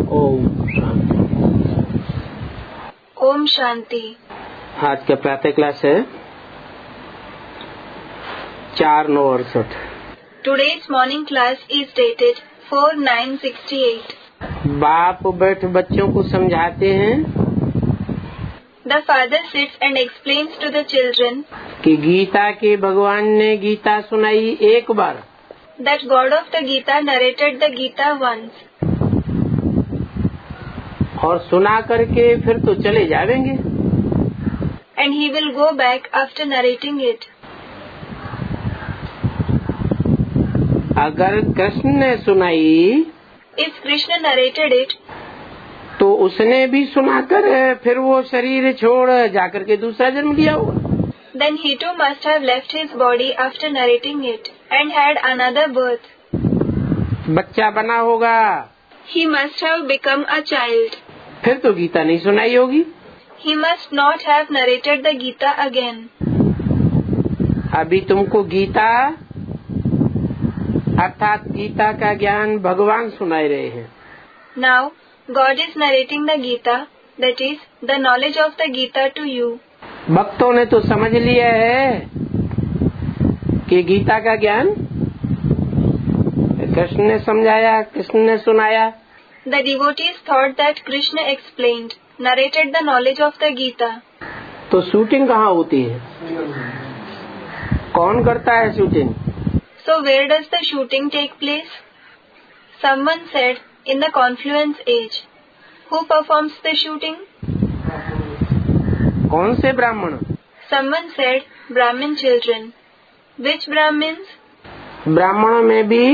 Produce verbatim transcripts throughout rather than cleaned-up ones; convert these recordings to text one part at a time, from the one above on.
ओम शांति। ओम शांति। आज का प्रातः क्लास है चार नौ अड़सठ। Today's morning class is dated four nine sixty-eight. बाप बैठ बच्चों को समझाते हैं The father sits and explains to the children कि गीता के भगवान ने गीता सुनाई एक बार, that God of the Gita narrated the Gita once, और सुना करके फिर तो चले जाएंगे, and he will go back after narrating it. अगर कृष्ण ने सुनाई If Krishna narrated it, तो उसने भी सुनाकर फिर वो शरीर छोड़ जाकर के दूसरा जन्म लिया होगा। then he too must have left his body after narrating it and had another birth. बच्चा बना होगा, He must have become a child. फिर तो गीता नहीं सुनाई होगी। He must not have narrated the Gita again. अभी तुमको गीता अर्थात गीता का ज्ञान भगवान सुनाई रहे हैं। Now, God is narrating the Gita, that is, the knowledge of the Gita to you. भक्तों ने तो समझ लिया है कि गीता का ज्ञान कृष्ण ने समझाया, कृष्ण ने सुनाया। The devotees thought that Krishna explained, narrated the knowledge of the Gita. तो शूटिंग कहाँ होती है? कौन करता है shooting? So where does the shooting take place? Someone said, in the confluence age. Who performs the shooting? कौन से ब्राह्मण? Someone said, Brahmin children. Which Brahmins? ब्राह्मणों में भी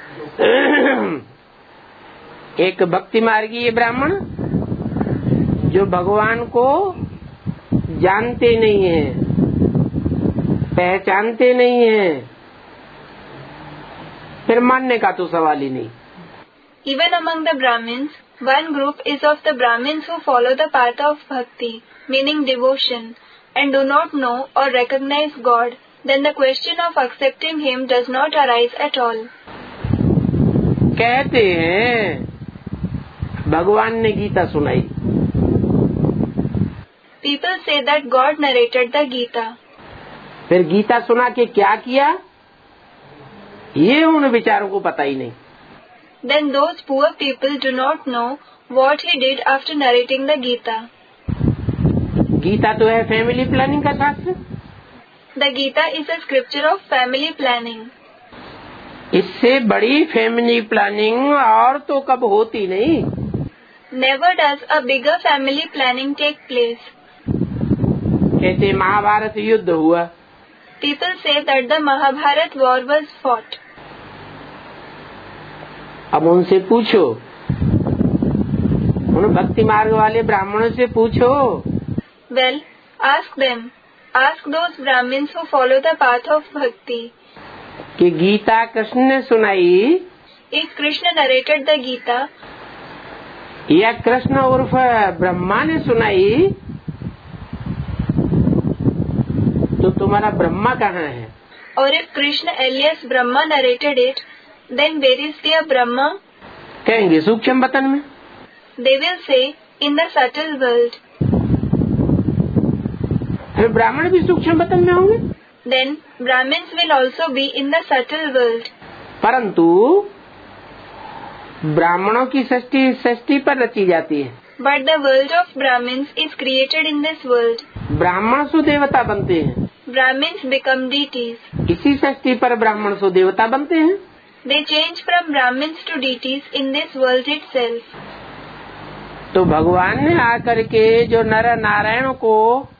एक भक्ति मार्गीय ब्राह्मण जो भगवान को जानते नहीं हैं, पहचानते नहीं हैं, फिर मानने का तो सवाल ही नहीं। Even among the Brahmins, one group is of the Brahmins who follow the path of bhakti, meaning devotion, and do not know or recognize God. Then the question of accepting Him does not arise at all. कहते हैं भगवान ने गीता सुनाई। People say that God narrated the Gita. फिर गीता सुना के क्या किया, ये उन विचारों को पता ही नहीं। Then those poor people do not know what He did after narrating the Gita. Gita तो है फैमिली प्लानिंग का शास्त्र। The Gita is a scripture of family planning. इससे बड़ी फैमिली प्लानिंग और तो कब होती नहीं। Never does a bigger family planning take place. कहते महाभारत युद्ध हुआ। People say that the Mahabharat war was fought. अब उनसे पूछो, उन भक्ति मार्ग वाले ब्राह्मणों से पूछो। Well, ask them. Ask those Brahmins who follow the path of bhakti. कि गीता कृष्ण ने सुनाई, If Krishna narrated the Gita, या कृष्ण उर्फ ब्रह्मा ने सुनाई, तो तुम्हारा ब्रह्मा कहाँ है? or if Krishna alias Brahma narrated it, then where is their Brahma? कहेंगे सूक्ष्म वतन में। They will say, in the subtle world. फिर ब्राह्मण भी सूक्ष्म वतन में होंगे। Then Brahmins will also be in the subtle world. परंतु ब्राह्मणों की सृष्टि सृष्टि पर रची जाती है। But the world of Brahmins is created in this world. ब्राह्मण सु देवता बनते हैं। Brahmins become deities. इसी सृष्टि पर ब्राह्मण सु देवता बनते हैं। They change from Brahmins to deities in this world itself. तो भगवान ने आकर के जो नर नारायण को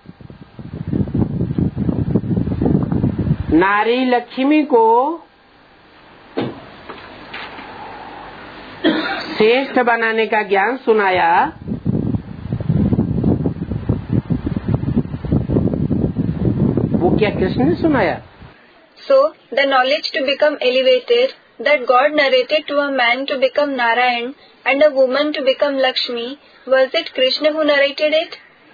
नारी लक्ष्मी को श्रेष्ठ बनाने का ज्ञान सुनाया, वो क्या कृष्ण ने सुनाया? So, the knowledge to become elevated, that God narrated to a man to become Narayan and a woman to become Lakshmi, was it Krishna who narrated it?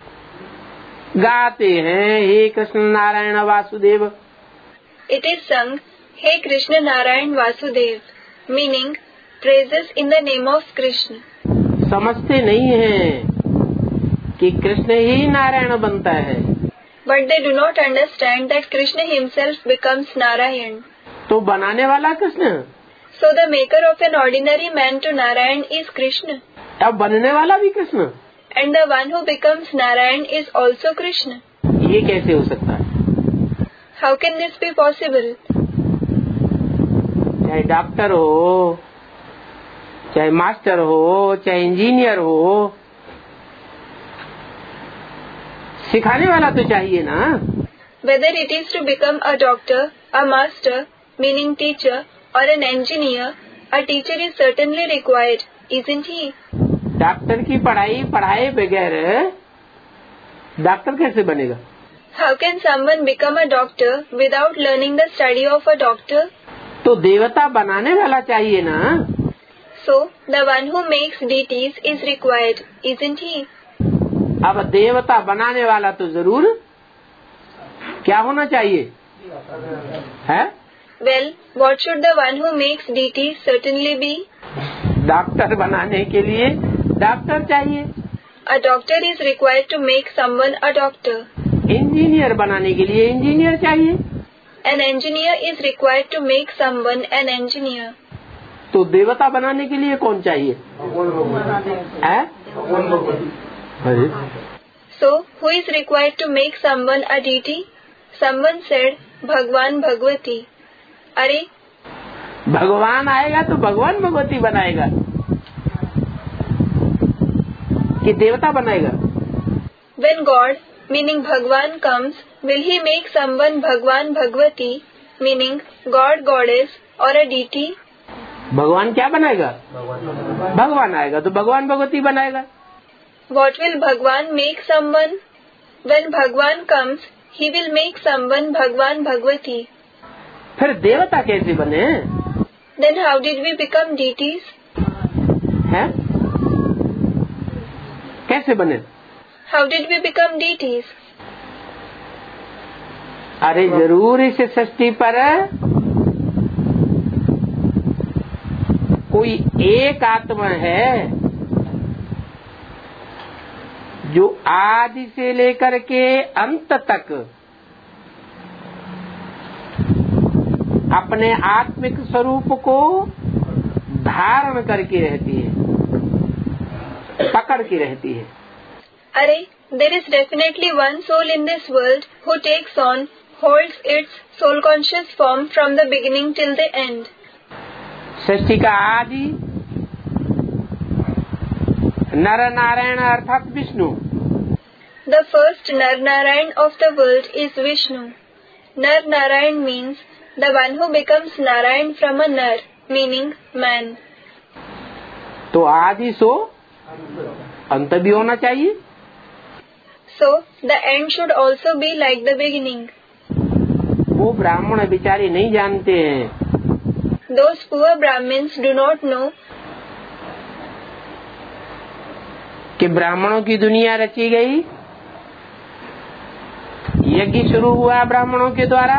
गाते हैं हे Krishna Narayan Vasudev. It is sung, Hey Krishna Narayan Vasudev, meaning praises in the name of Krishna. समझते नहीं हैं कि कृष्ण ही नारायण बनता है। But they do not understand that Krishna himself becomes Narayan. तो बनाने वाला Krishna, So the maker of an ordinary man to Narayan is Krishna. अब बनने वाला भी Krishna, And the one who becomes Narayan is also Krishna. ये कैसे हो सकता है? How can this be possible? चाहे डॉक्टर हो, चाहे मास्टर हो, चाहे इंजीनियर हो, सिखाने वाला तो चाहिए ना। Whether it is to become a doctor, a master, meaning teacher, or an engineer, a teacher is certainly required, isn't he? Doctor की पढ़ाई पढ़ाए बगैर डॉक्टर कैसे बनेगा? How can someone become a doctor without learning the study of a doctor? तो देवता बनाने वाला चाहिए ना। So the one who makes deities is required, isn't he? अब देवता बनाने वाला तो जरूर क्या होना चाहिए है? Well, what should the one who makes deities certainly be? Doctor बनाने के लिए डॉक्टर चाहिए। A doctor is required to make someone a doctor. Engineer बनाने के लिए इंजीनियर चाहिए। An engineer is required to make someone an engineer. तो देवता बनाने के लिए कौन चाहिए है? अरे So, who is required to make someone a deity? Someone said, Bhagwan Bhagwati. अरे भगवान आएगा तो भगवान भगवती बनाएगा कि देवता बनाएगा? When God, meaning Bhagwan comes, will he make someone Bhagwan Bhagwati, meaning God, Goddess, or a deity? भगवान क्या बनाएगा? भगवान आएगा तो भगवान भगवती बनाएगा। What will Bhagwan make someone? When Bhagwan comes, he will make someone Bhagwan Bhagwati. फिर देवता कैसे बने? Then how did we become deities? हैं? कैसे बने? How did we become deities? अरे जरूर इस सृष्टि पर कोई एक आत्मा है जो आदि से लेकर के अंत तक अपने आत्मिक स्वरूप को धारण करके रहती है, पकड़ के रहती है। अरे, there is definitely one soul in this world who takes on, holds its soul conscious form from the beginning till the end. सृष्टि का आदि नर नारायण अर्थात Vishnu. The first Nar Narayan of the world is Vishnu. Nar Narayan means the one who becomes Narayan from a Nar, meaning man. तो आदि सो अंत भी होना चाहिए। So the end should also be like the beginning. वो ब्राह्मण बेचारे नहीं जानते हैं। Those poor Brahmins do not know कि ब्राह्मणों की दुनिया रची गई, यज्ञ शुरू हुआ ब्राह्मणों के द्वारा,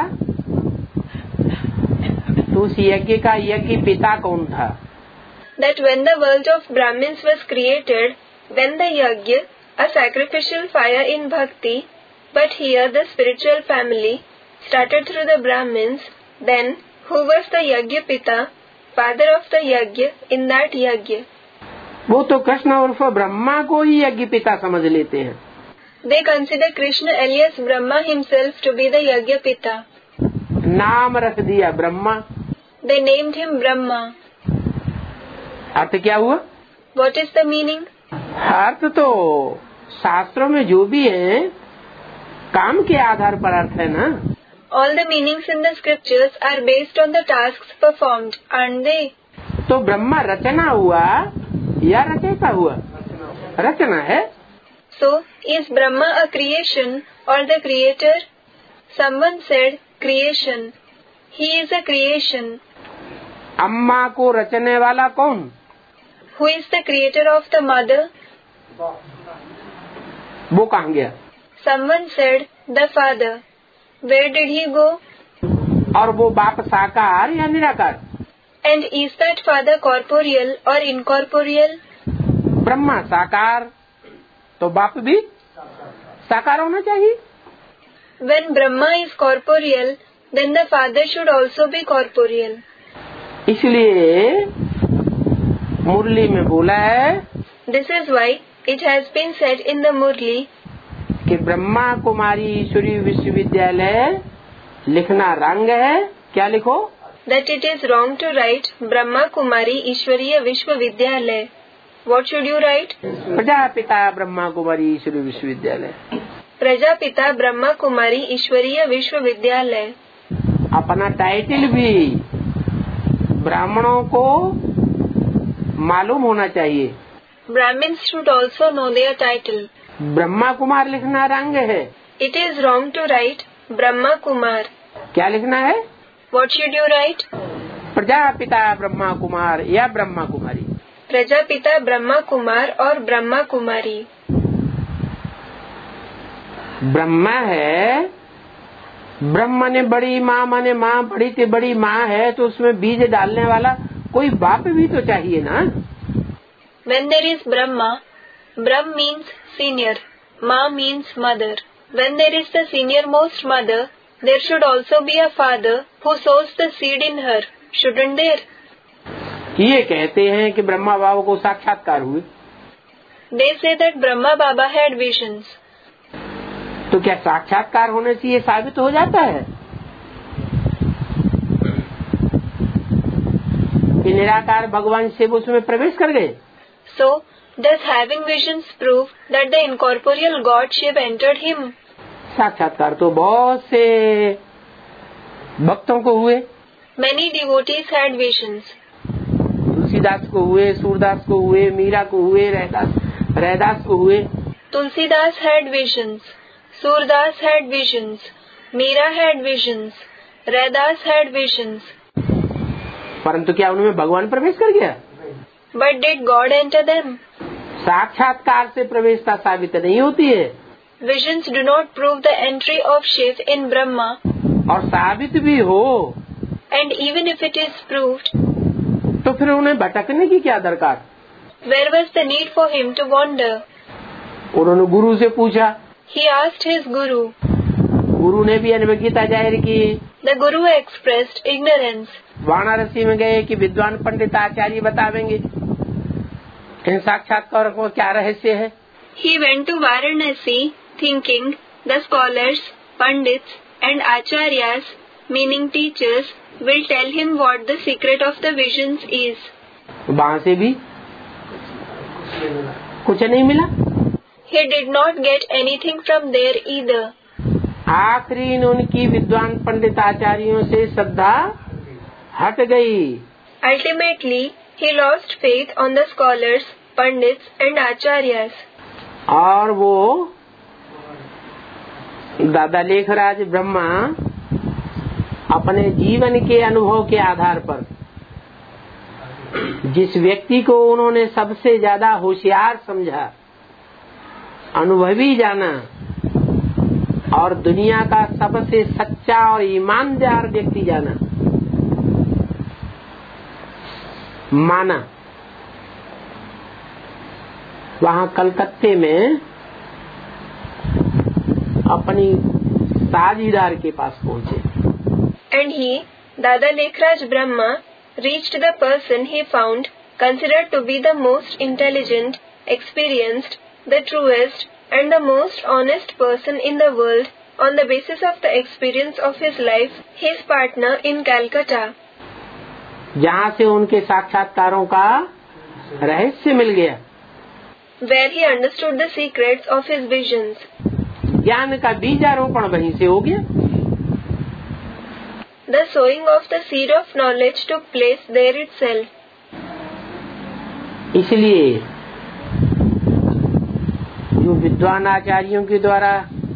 तो उस यज्ञ का यज्ञ पिता कौन था? that when the world of Brahmins was created, when the yajna, a sacrificial fire in bhakti, but here the spiritual family, started through the Brahmins, then who was the yajna pita, father of the yajna in that yajna? वो तो कृष्ण उर्फ ब्रह्मा को ही यज्ञ पिता समझ लेते हैं। They consider Krishna alias Brahma himself to be the yajna pita. नाम रख दिया Brahma. They named him Brahma. अर्थ क्या हुआ? What is the meaning? अर्थ तो शास्त्रों में जो भी है काम के आधार पर अर्थ है ना। All the meanings in the scriptures are based on the tasks performed, aren't they? तो ब्रह्मा रचना हुआ या रचयिता हुआ? रचना है। So, is Brahma a creation or the creator? Someone said creation. He is a creation. अम्मा को रचने वाला कौन? Who is the creator of the mother? वो कहाँ गया? Someone said the father. Where did he go? और वो बाप साकार या निराकार? And is that father corporeal or incorporeal? Brahma साकार, तो बाप भी साकार होना चाहिए। When Brahma is corporeal, then the father should also be corporeal. इसलिए मुरली में बोला है, This is why it has been said in the Murli कि ब्रह्मा कुमारी ईश्वरीय विश्वविद्यालय लिखना रंग है। क्या लिखो? that it is wrong to write Brahma Kumari Ishwariya Vishwavidyalaya. What should you write? Prajapita Brahma Kumari ईश्वरीय विश्वविद्यालय। प्रजापिता ब्रह्मा कुमारी ईश्वरीय विश्वविद्यालय। अपना टाइटल भी ब्राह्मणों को मालूम होना चाहिए। Brahmins should also know their title. Brahma Kumar लिखना रंग है। It is wrong to write Brahma Kumar. क्या लिखना है? What should you write? Prajapita Brahma Kumar या ब्रह्मा कुमारी। प्रजापिता ब्रह्मा कुमार और ब्रह्मा कुमारी। ब्रह्मा है, ब्रह्म ने बड़ी माँ माने माँ बड़ी से बड़ी माँ है, तो उसमें बीज डालने वाला कोई बाप भी तो चाहिए ना। When there is Brahma, Brahm means senior, Ma means mother. When there is the senior most mother, there should also be a father who sows the seed in her, shouldn't there? ये कहते हैं कि ब्रह्मा बाबा को साक्षात्कार हुए। They say that Brahma Baba had visions. तो क्या साक्षात्कार होने से ये साबित हो जाता है कि निराकार भगवान शिव उसमें प्रवेश कर गए? So, does having visions prove that the incorporeal God Shiv entered him? साक्षात्कार तो बहुत से भक्तों को हुए। Many devotees had visions. Tulsidas को हुए, सूरदास को हुए, मीरा को हुए, रहदास रहदास को हुए। Tulsidas had visions. Surdas had visions. Meera had visions. Raidas had visions. परंतु क्या उनमें भगवान प्रवेश कर गया? But did God enter them? साक्षात्कार से प्रवेशता साबित नहीं होती है। Visions do not prove the entry of Shiv in Brahma. और साबित भी हो, And even if it is proved, तो फिर उन्हें भटकने की क्या दरकार? where was the need for him to wander? उन्होंने गुरु से पूछा। He asked his Guru. गुरु ने भी अनभिज्ञता जाहिर की। The Guru expressed ignorance. Varanasi में गए कि विद्वान पंडित आचार्य बतावेंगे इन साक्षात्कार को क्या रहस्य है। He went to Varanasi thinking the scholars, pandits and acharyas, meaning teachers, will tell him what the secret of the visions is. वहाँ से भी कुछ नहीं मिला। He did not get anything from there either. आखिरी उनकी विद्वान पंडित आचार्यों से श्रद्धा हट गई। Ultimately, he lost faith on the scholars, pandits and acharyas. और वो दादा लेखराज ब्रह्मा अपने जीवन के अनुभव के आधार पर जिस व्यक्ति को उन्होंने सबसे ज्यादा होशियार समझा, अनुभवी जाना और दुनिया का सबसे सच्चा और ईमानदार व्यक्ति जाना माना, वहाँ कलकत्ते में अपनी साझीदार के पास पहुँचे। And he, Dada Lekhraj Brahma, reached the person he found considered to be the most intelligent, experienced, the truest and the most honest person in the world on the basis of the experience of his life, his partner in Calcutta. जहाँ से उनके साक्षात्कारों का रहस्य मिल गया, where he understood the secrets of his visions. ज्ञान का बीजारोपण वहीं से हो गया। The sowing of the seed of knowledge took place there itself. इसलिए जो विद्वान आचार्यों के द्वारा,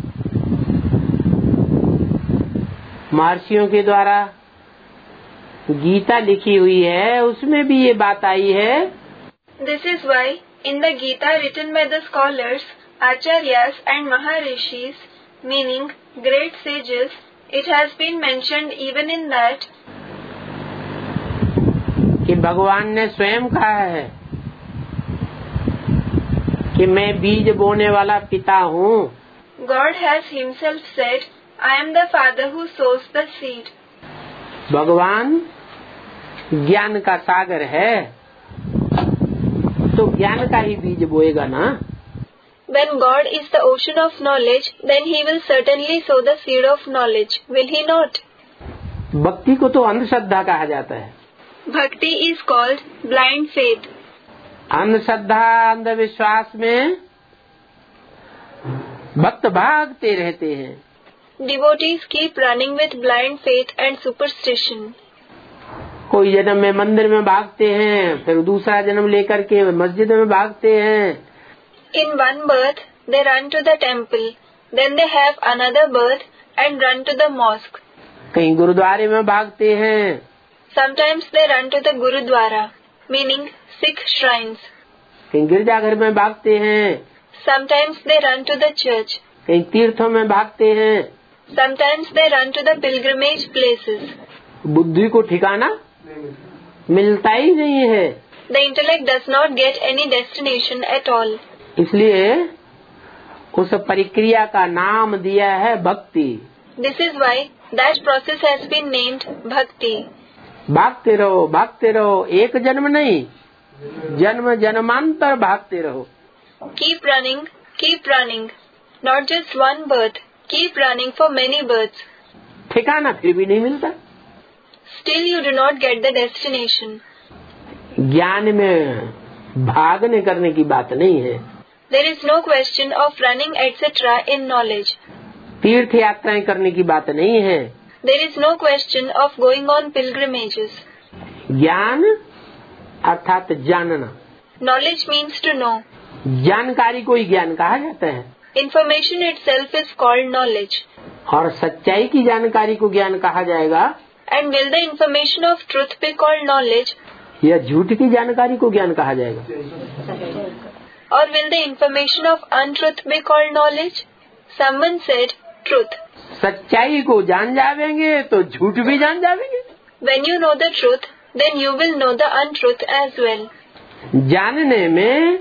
महर्षियों के द्वारा गीता लिखी हुई है, उसमें भी ये बात आई है। This is why in the Gita written by the scholars, acharyas and maharishis, meaning great sages, it has been mentioned even in that कि भगवान ने स्वयं कहा है कि मैं बीज बोने वाला पिता हूँ। God has himself said, I am the father who sows the seed. भगवान ज्ञान का सागर है तो ज्ञान का ही बीज बोएगा ना। When God is the ocean of knowledge, then he will certainly sow the seed of knowledge, will he not? भक्ति को तो अंधश्रद्धा कहा जाता है। Bhakti is called blind faith. अंधश्रद्धा अंधविश्वास में भक्त भागते रहते हैं। Devotees keep running with blind faith and superstition. कोई जन्म में मंदिर में भागते हैं, फिर दूसरा जन्म लेकर के मस्जिद में भागते हैं। In one birth, they run to the temple. Then they have another birth and run to the mosque. कहीं गुरुद्वारे में भागते हैं। Sometimes they run to the Gurudwara, meaning Sikh shrines. कहीं गिरजाघर में भागते हैं। Sometimes they run to the church. कहीं तीर्थों में भागते हैं। Sometimes they run to the pilgrimage places. बुद्धि को ठिकाना मिलता ही नहीं है। The intellect does not get any destination at all. इसलिए उस प्रक्रिया का नाम दिया है भक्ति। This is why that process has been named Bhakti. भागते रहो भागते रहो, एक जन्म नहीं, जन्म जन्मांतर भागते रहो। Keep running, keep running. Not just one birth. Keep running for many births. ठिकाना फिर भी नहीं मिलता। Still you do not get the destination. ज्ञान में भागने करने की बात नहीं है। There is no question of running et cetera in knowledge. तीर्थ यात्राएं करने की बात नहीं है। There is no question of going on pilgrimages. ज्ञान अर्थात जानना। Knowledge means to know. जानकारी को ही ज्ञान कहा जाता है। Information itself is called knowledge. और सच्चाई की जानकारी को ज्ञान कहा जाएगा। And will the information of truth be called knowledge? या झूठ की जानकारी को ज्ञान कहा जाएगा। Or will the information of untruth be called knowledge? Someone said truth. सच्चाई को जान जावेंगे तो झूठ भी जान जावेंगे। When you know the truth, then you will know the untruth as well. जानने में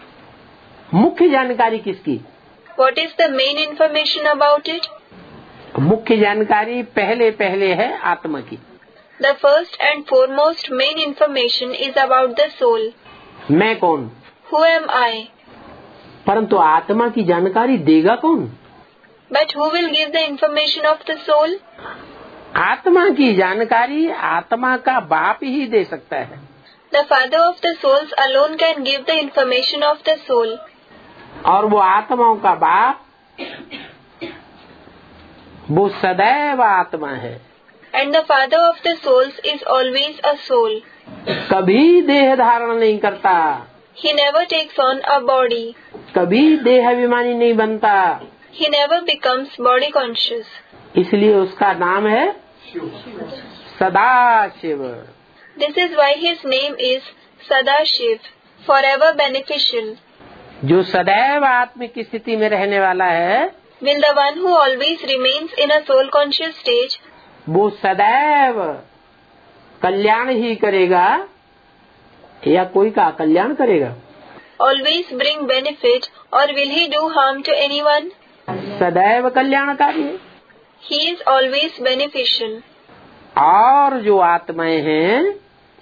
मुख्य जानकारी किसकी? What is the main information about it? मुख्य जानकारी पहले पहले है आत्मा की। The first and foremost main information is about the soul. मैं कौन? Who am I? परंतु आत्मा की जानकारी देगा कौन? But who will give the information of the soul? आत्मा की जानकारी आत्मा का बाप ही दे सकता है। The father of the souls alone can give the information of the soul. और वो आत्माओं का बाप वो सदैव आत्मा है। And the father of the souls is always a soul. कभी देह धारण नहीं करता। He never takes on a body. कभी देह अभिमानी नहीं बनता। He never becomes body conscious. इसलिए उसका नाम है Sadashiv. This is why his name is Sadashiv, forever beneficial. जो सदैव आत्मिक स्थिति में रहने वाला है, Will the one who always remains in a soul conscious stage, वो सदैव कल्याण ही करेगा या कोई का कल्याण करेगा? always bring benefit, or will he do harm to anyone? सदैव कल्याणकारी है। He is always beneficial. और जो आत्माएं हैं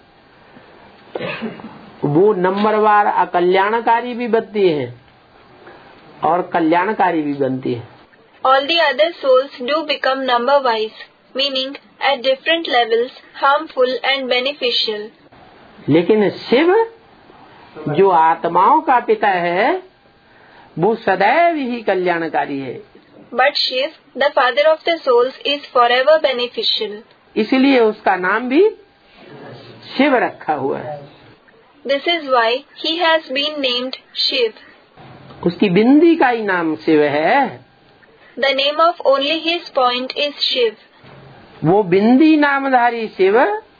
वो नंबरवार अकल्याणकारी भी बनती हैं और कल्याणकारी भी बनती है। All the other souls do become number wise, meaning at different levels harmful and beneficial. लेकिन शिव जो आत्माओं का पिता है वो सदैव ही कल्याणकारी है। But Shiv, the father of the souls, is forever beneficial. इसलिए उसका नाम भी शिव रखा हुआ है। This is why he has been named Shiv. उसकी बिंदी का ही नाम शिव है। The name of only his point is Shiv. वो बिंदी नामधारी शिव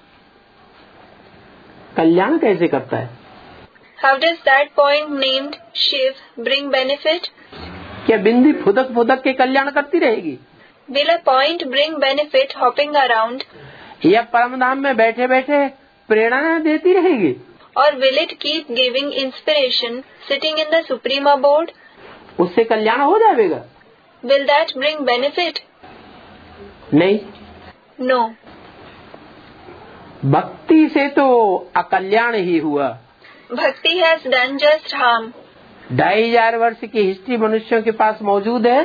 कल्याण कैसे करता है? How does that point named Shiv bring benefit? क्या बिंदी फुदक फुदक के कल्याण करती रहेगी? Will a point bring benefit hopping around? या परमधाम में बैठे बैठे प्रेरणा देती रहेगी? or will it keep giving inspiration sitting in the supreme abode? उससे कल्याण हो जाएगा? Will that bring benefit? नहीं। No. भक्ति से तो अकल्याण ही हुआ। Bhakti has done just harm. ढाई हजार वर्ष की हिस्ट्री मनुष्यों के पास मौजूद है,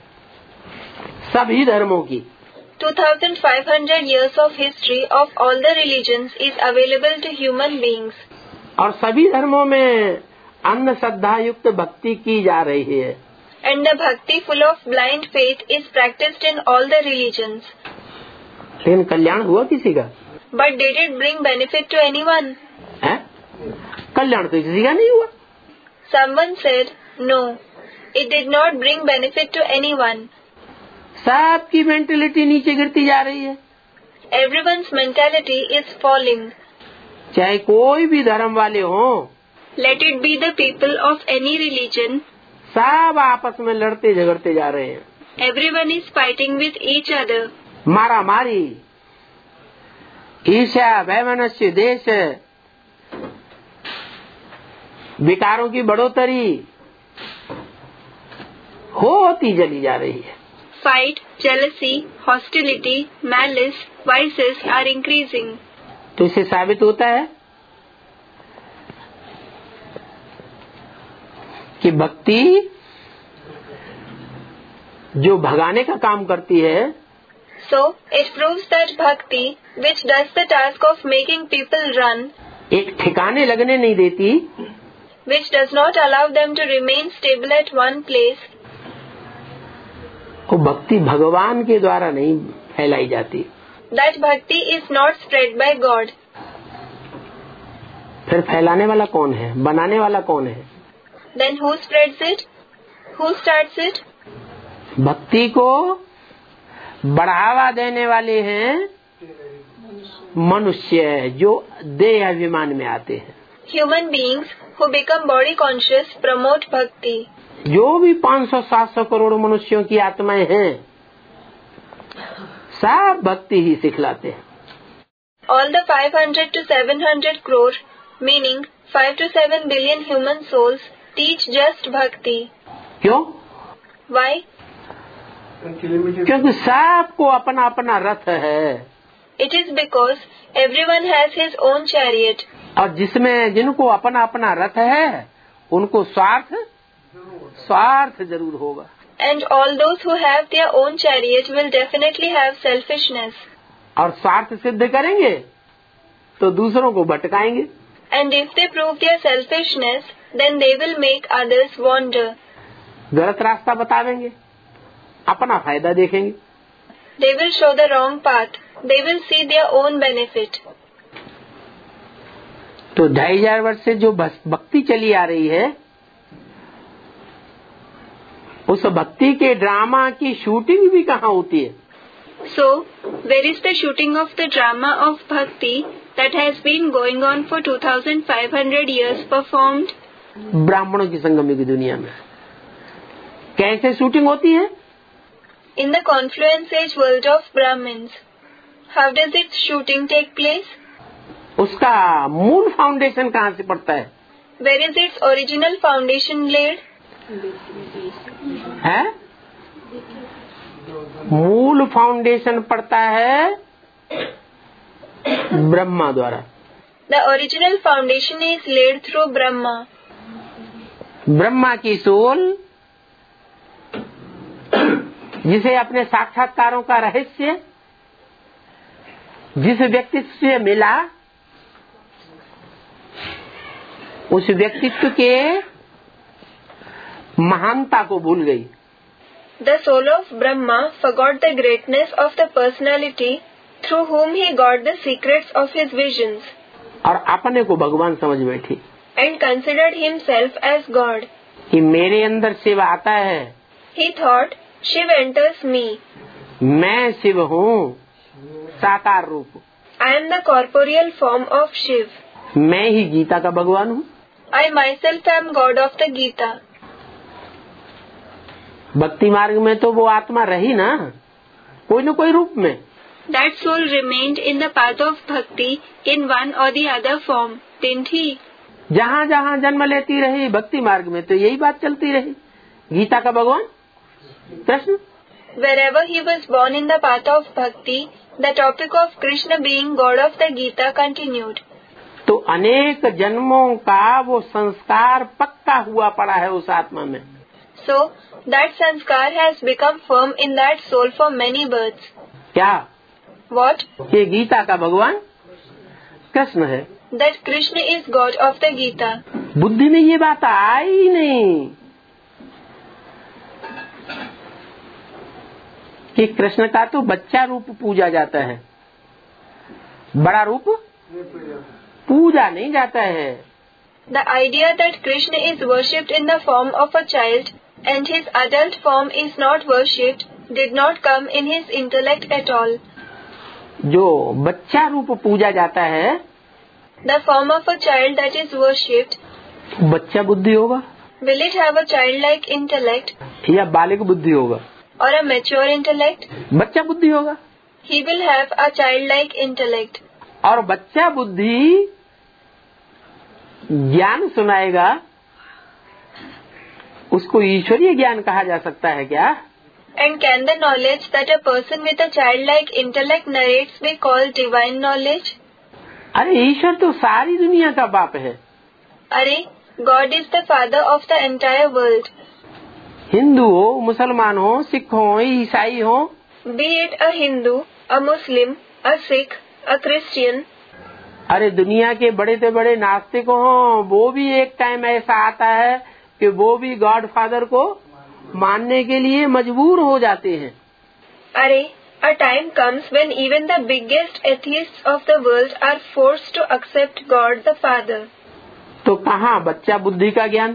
सभी धर्मों की। two thousand five hundred years of history of all the religions is available to human beings. और सभी धर्मों में अंधश्रद्धा युक्त भक्ति की जा रही है। And the bhakti full of blind faith is practiced in all the religions. लेकिन कल्याण हुआ किसी का? But did it bring benefit to anyone? है? कल्याण तो किसी का नहीं हुआ। Someone said, no, it did not bring benefit to anyone. सबकी मेंटेलिटी नीचे गिरती जा रही है। Everyone's mentality is falling. चाहे कोई भी धर्म वाले हों, Let it be the people of any religion, सब आपस में लड़ते झगड़ते जा रहे हैं। everyone is fighting with each other. मारा मारी, ईर्ष्या, वैमनस्य, देश, विकारों की बढ़ोतरी होती चली जा रही है। Fight, jealousy, hostility, malice, vices are increasing. तो इससे साबित होता है कि भक्ति जो भगाने का काम करती है, So, it proves that bhakti, which does the task of making people run, एक ठिकाने लगने नहीं देती, which does not allow them to remain stable at one place, वो भक्ति भगवान के द्वारा नहीं फैलाई जाती। that bhakti is not spread by God. फिर फैलाने वाला कौन है? बनाने वाला कौन है? Then who spreads it? Who starts it? भक्ति को बढ़ावा देने वाले हैं मनुष्य, जो देह अभिमान में आते हैं। Human beings who become body conscious promote bhakti. जो भी पाँच सौ सात सौ करोड़ मनुष्यों की आत्माएं हैं, सब भक्ति ही सिखलाते हैं। All the five hundred to seven hundred crore, meaning five to seven billion human souls, teach just bhakti. क्यों? Why? क्योंकि सबको अपना अपना रथ है। It is because everyone has his own chariot. और जिसमें जिनको अपना अपना रथ है, उनको स्वार्थ स्वार्थ जरूर होगा। And all those who have their own chariot will definitely have selfishness. और स्वार्थ सिद्ध करेंगे तो दूसरों को भटकाएंगे। And if they prove their selfishness, then they will make others wander. गलत रास्ता बतावेंगे, अपना फायदा देखेंगे। They will show the wrong path. They will see their own benefit. तो ढाई हजार वर्ष से जो भक्ति चली आ रही है, उस भक्ति के ड्रामा की शूटिंग भी कहाँ होती है? So, where is the shooting of the drama of bhakti that has been going on for two thousand five hundred years performed? ब्राह्मणों की संगम की दुनिया में कैसे शूटिंग होती है? In the confluence age world of Brahmins. How does its shooting take place? उसका मूल फाउंडेशन कहाँ से पड़ता है? Where is its original foundation laid? है? मूल फाउंडेशन पड़ता है ब्रह्मा द्वारा। The original foundation is laid through Brahma. Brahma की सोल, जिसे अपने साक्षात्कारों का रहस्य जिस व्यक्तित्व से मिला, उस व्यक्तित्व के महानता को भूल गई। The soul of Brahma forgot the greatness of the personality through whom he got the secrets of his visions. और अपने को भगवान समझ बैठी। And considered himself as God. कि मेरे अंदर शिव आता है। He thought, Shiv enters me. मैं शिव हूँ, साकार रूप। I am the corporeal form of Shiv. मैं ही गीता का भगवान हूँ। I myself am God of the Gita. भक्ति मार्ग में तो वो आत्मा रही ना, कोई न कोई रूप में। That soul remained in the path of bhakti in one or the other form. didn't he? जहाँ जहाँ जन्म लेती रही भक्ति मार्ग में तो यही बात चलती रही। गीता का भगवान Krishna. Wherever he was born in the path of bhakti, the topic of Krishna being God of the Gita continued. तो अनेक जन्मों का वो संस्कार पक्का हुआ पड़ा है उस आत्मा में। So that sanskar has become firm in that soul for many births. क्या? What? ये गीता का भगवान कृष्ण है। That Krishna is God of the Gita. बुद्धि में ये बात आई ही नहीं कि कृष्ण का तो बच्चा रूप पूजा जाता है, बड़ा रूप पूजा नहीं जाता है। The idea that Krishna is worshipped in the form of a child and his adult form is not worshipped did not come in his intellect at all. जो बच्चा रूप पूजा जाता है, The form of a child that is worshipped, बच्चा बुद्धि होगा will it have a childlike intellect या बालिक बुद्धि होगा? or a mature intellect? बच्चा बुद्धि होगा। He will have a childlike intellect. और बच्चा बुद्धि ज्ञान सुनाएगा, उसको ईश्वरीय ज्ञान कहा जा सकता है क्या? And can the knowledge that a person with a childlike intellect narrates be called divine knowledge? अरे ईश्वर तो सारी दुनिया का बाप है। अरे, God is the father of the entire world. Hindu हो, मुसलमान हो, सिख हो, ईसाई हो, Be it a Hindu, a Muslim, a Sikh, a Christian. अरे दुनिया के बड़े से बड़े नास्तिक हो, वो भी एक टाइम ऐसा आता है कि वो भी गॉड फादर को मानने के लिए मजबूर हो जाते हैं। अरे, a time comes when even the biggest atheists of the world are forced to accept God the Father. तो कहाँ बच्चा बुद्धि का ज्ञान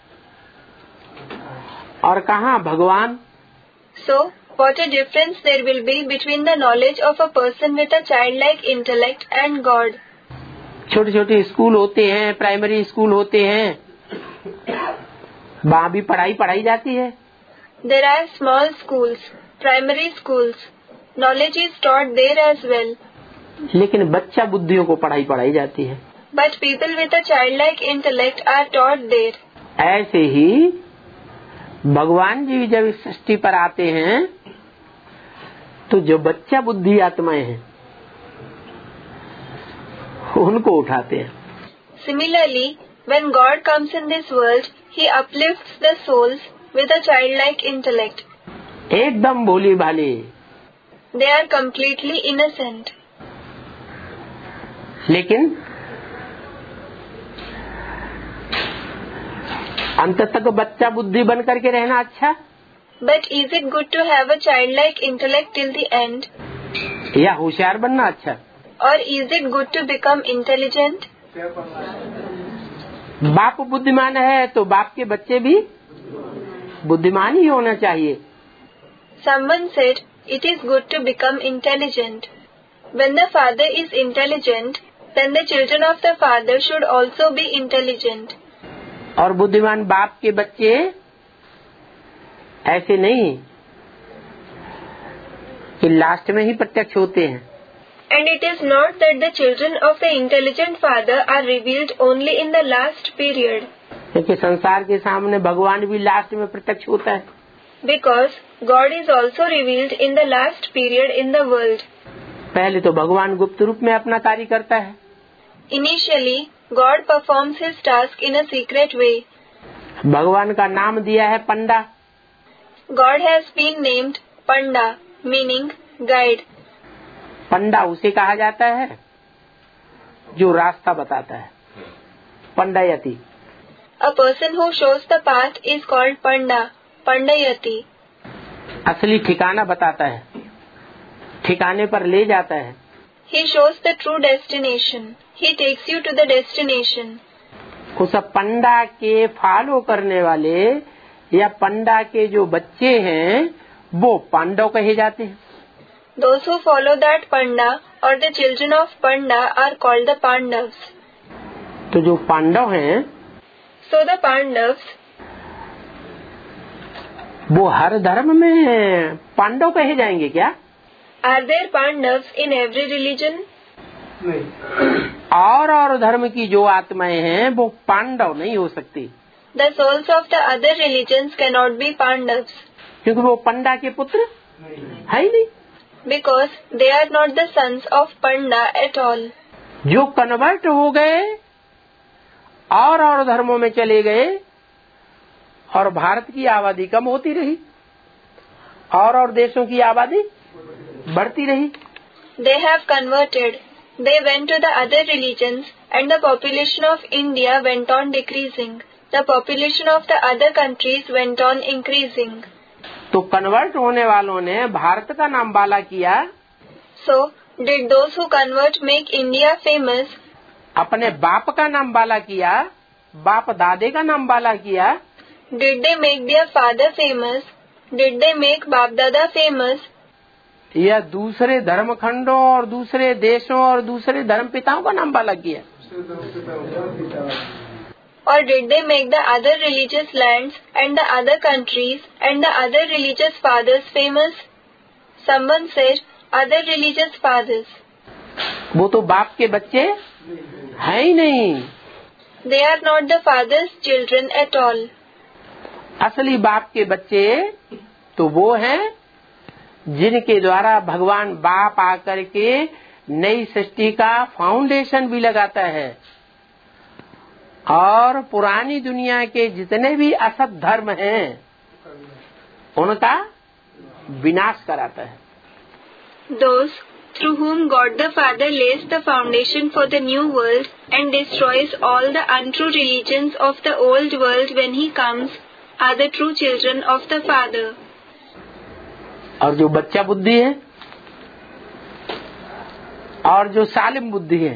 और कहाँ भगवान? So, what a difference there will be between the knowledge of a person with a childlike intellect and God. छोटे छोटे स्कूल होते हैं, प्राइमरी स्कूल होते हैं, वहाँ भी पढ़ाई पढ़ाई जाती है। There are small schools, primary schools. Knowledge is taught there as well. लेकिन बच्चा बुद्धियों को पढ़ाई पढ़ाई जाती है। But people with a childlike intellect are taught there. ऐसे ही भगवान जी जब इस सृष्टि पर आते हैं तो जो बच्चा बुद्धि आत्माएं हैं उनको उठाते हैं। Similarly, when God comes in this world, He uplifts the souls with a childlike intellect. एकदम भोली भाली, They are completely innocent. लेकिन अंत तक बच्चा बुद्धि बन करके रहना अच्छा, But is it good to have a childlike intellect till the end? या होशियार बनना अच्छा? Or is it good to become intelligent? बाप बुद्धिमान है तो बाप के बच्चे भी बुद्धिमान ही होना चाहिए। Someone said it is good to become intelligent. When the father is intelligent, then the children of the father should also be intelligent. और बुद्धिमान बाप के बच्चे ऐसे नहीं कि लास्ट में ही प्रत्यक्ष होते हैं। And it is not that the children of the intelligent father are revealed only in the last period. क्योंकि संसार के सामने भगवान भी लास्ट में प्रत्यक्ष होता है। Because God is also revealed in the last period in the world. पहले तो भगवान गुप्त रूप में अपना कार्य करता है। Initially, God performs His task in a secret way. भगवान का नाम दिया है पंडा। God has been named Panda, meaning guide. पंडा उसे कहा जाता है जो रास्ता बताता है, पंडायति। A person who shows the path is called Panda, Pandayati. असली ठिकाना बताता है, ठिकाने पर ले जाता है। He shows the true destination. He takes you to the destination. उस पंडा के फॉलो करने वाले या पंडा के जो बच्चे हैं वो पांडव कहे जाते हैं। Those who follow that Panda or the children of Panda are called the Pandavas. तो जो पांडव हैं So the Pandavas, वो हर धर्म में पांडव कहे जाएंगे क्या? are there Pandavas in every religion? और और धर्म की जो आत्माएं हैं वो पांडव नहीं हो सकती. The souls of the other religions cannot be Pandavas. क्योंकि वो पंडा के पुत्र है ही नहीं. Because they are not the sons of Panda at all. जो कन्वर्ट हो गए और और धर्मों में चले गए और भारत की आबादी कम होती रही और और देशों की आबादी बढ़ती रही. They have converted. They went to the other religions and the population of India went on decreasing. The population of the other countries went on increasing. तो कन्वर्ट होने वालों ने भारत का नाम बाला किया. So, did those who convert make India famous? अपने बाप का नाम बाला किया, बाप दादे का नाम बाला किया. Did they make their father famous? Did they make Bap Dada famous? या दूसरे धर्म खंडों और दूसरे देशों और दूसरे धर्म पिताओं का नाम बाला किया. Or did they make the other religious lands and the other countries and the other religious fathers famous? Someone said, other religious fathers. वो तो बाप के बच्चे हैं ही नहीं. They are not the father's children at all. असली बाप के बच्चे तो वो हैं जिनके द्वारा भगवान बाप आकर के नई सृष्टि का फाउंडेशन भी लगाता है और पुरानी दुनिया के जितने भी असत धर्म हैं उनका विनाश कराता है. Those through whom God the Father lays the foundation for the new world and destroys all the untrue religions of the old world when He comes are the true children of the Father. और जो बच्चा बुद्धि है और जो सालिम बुद्धि है,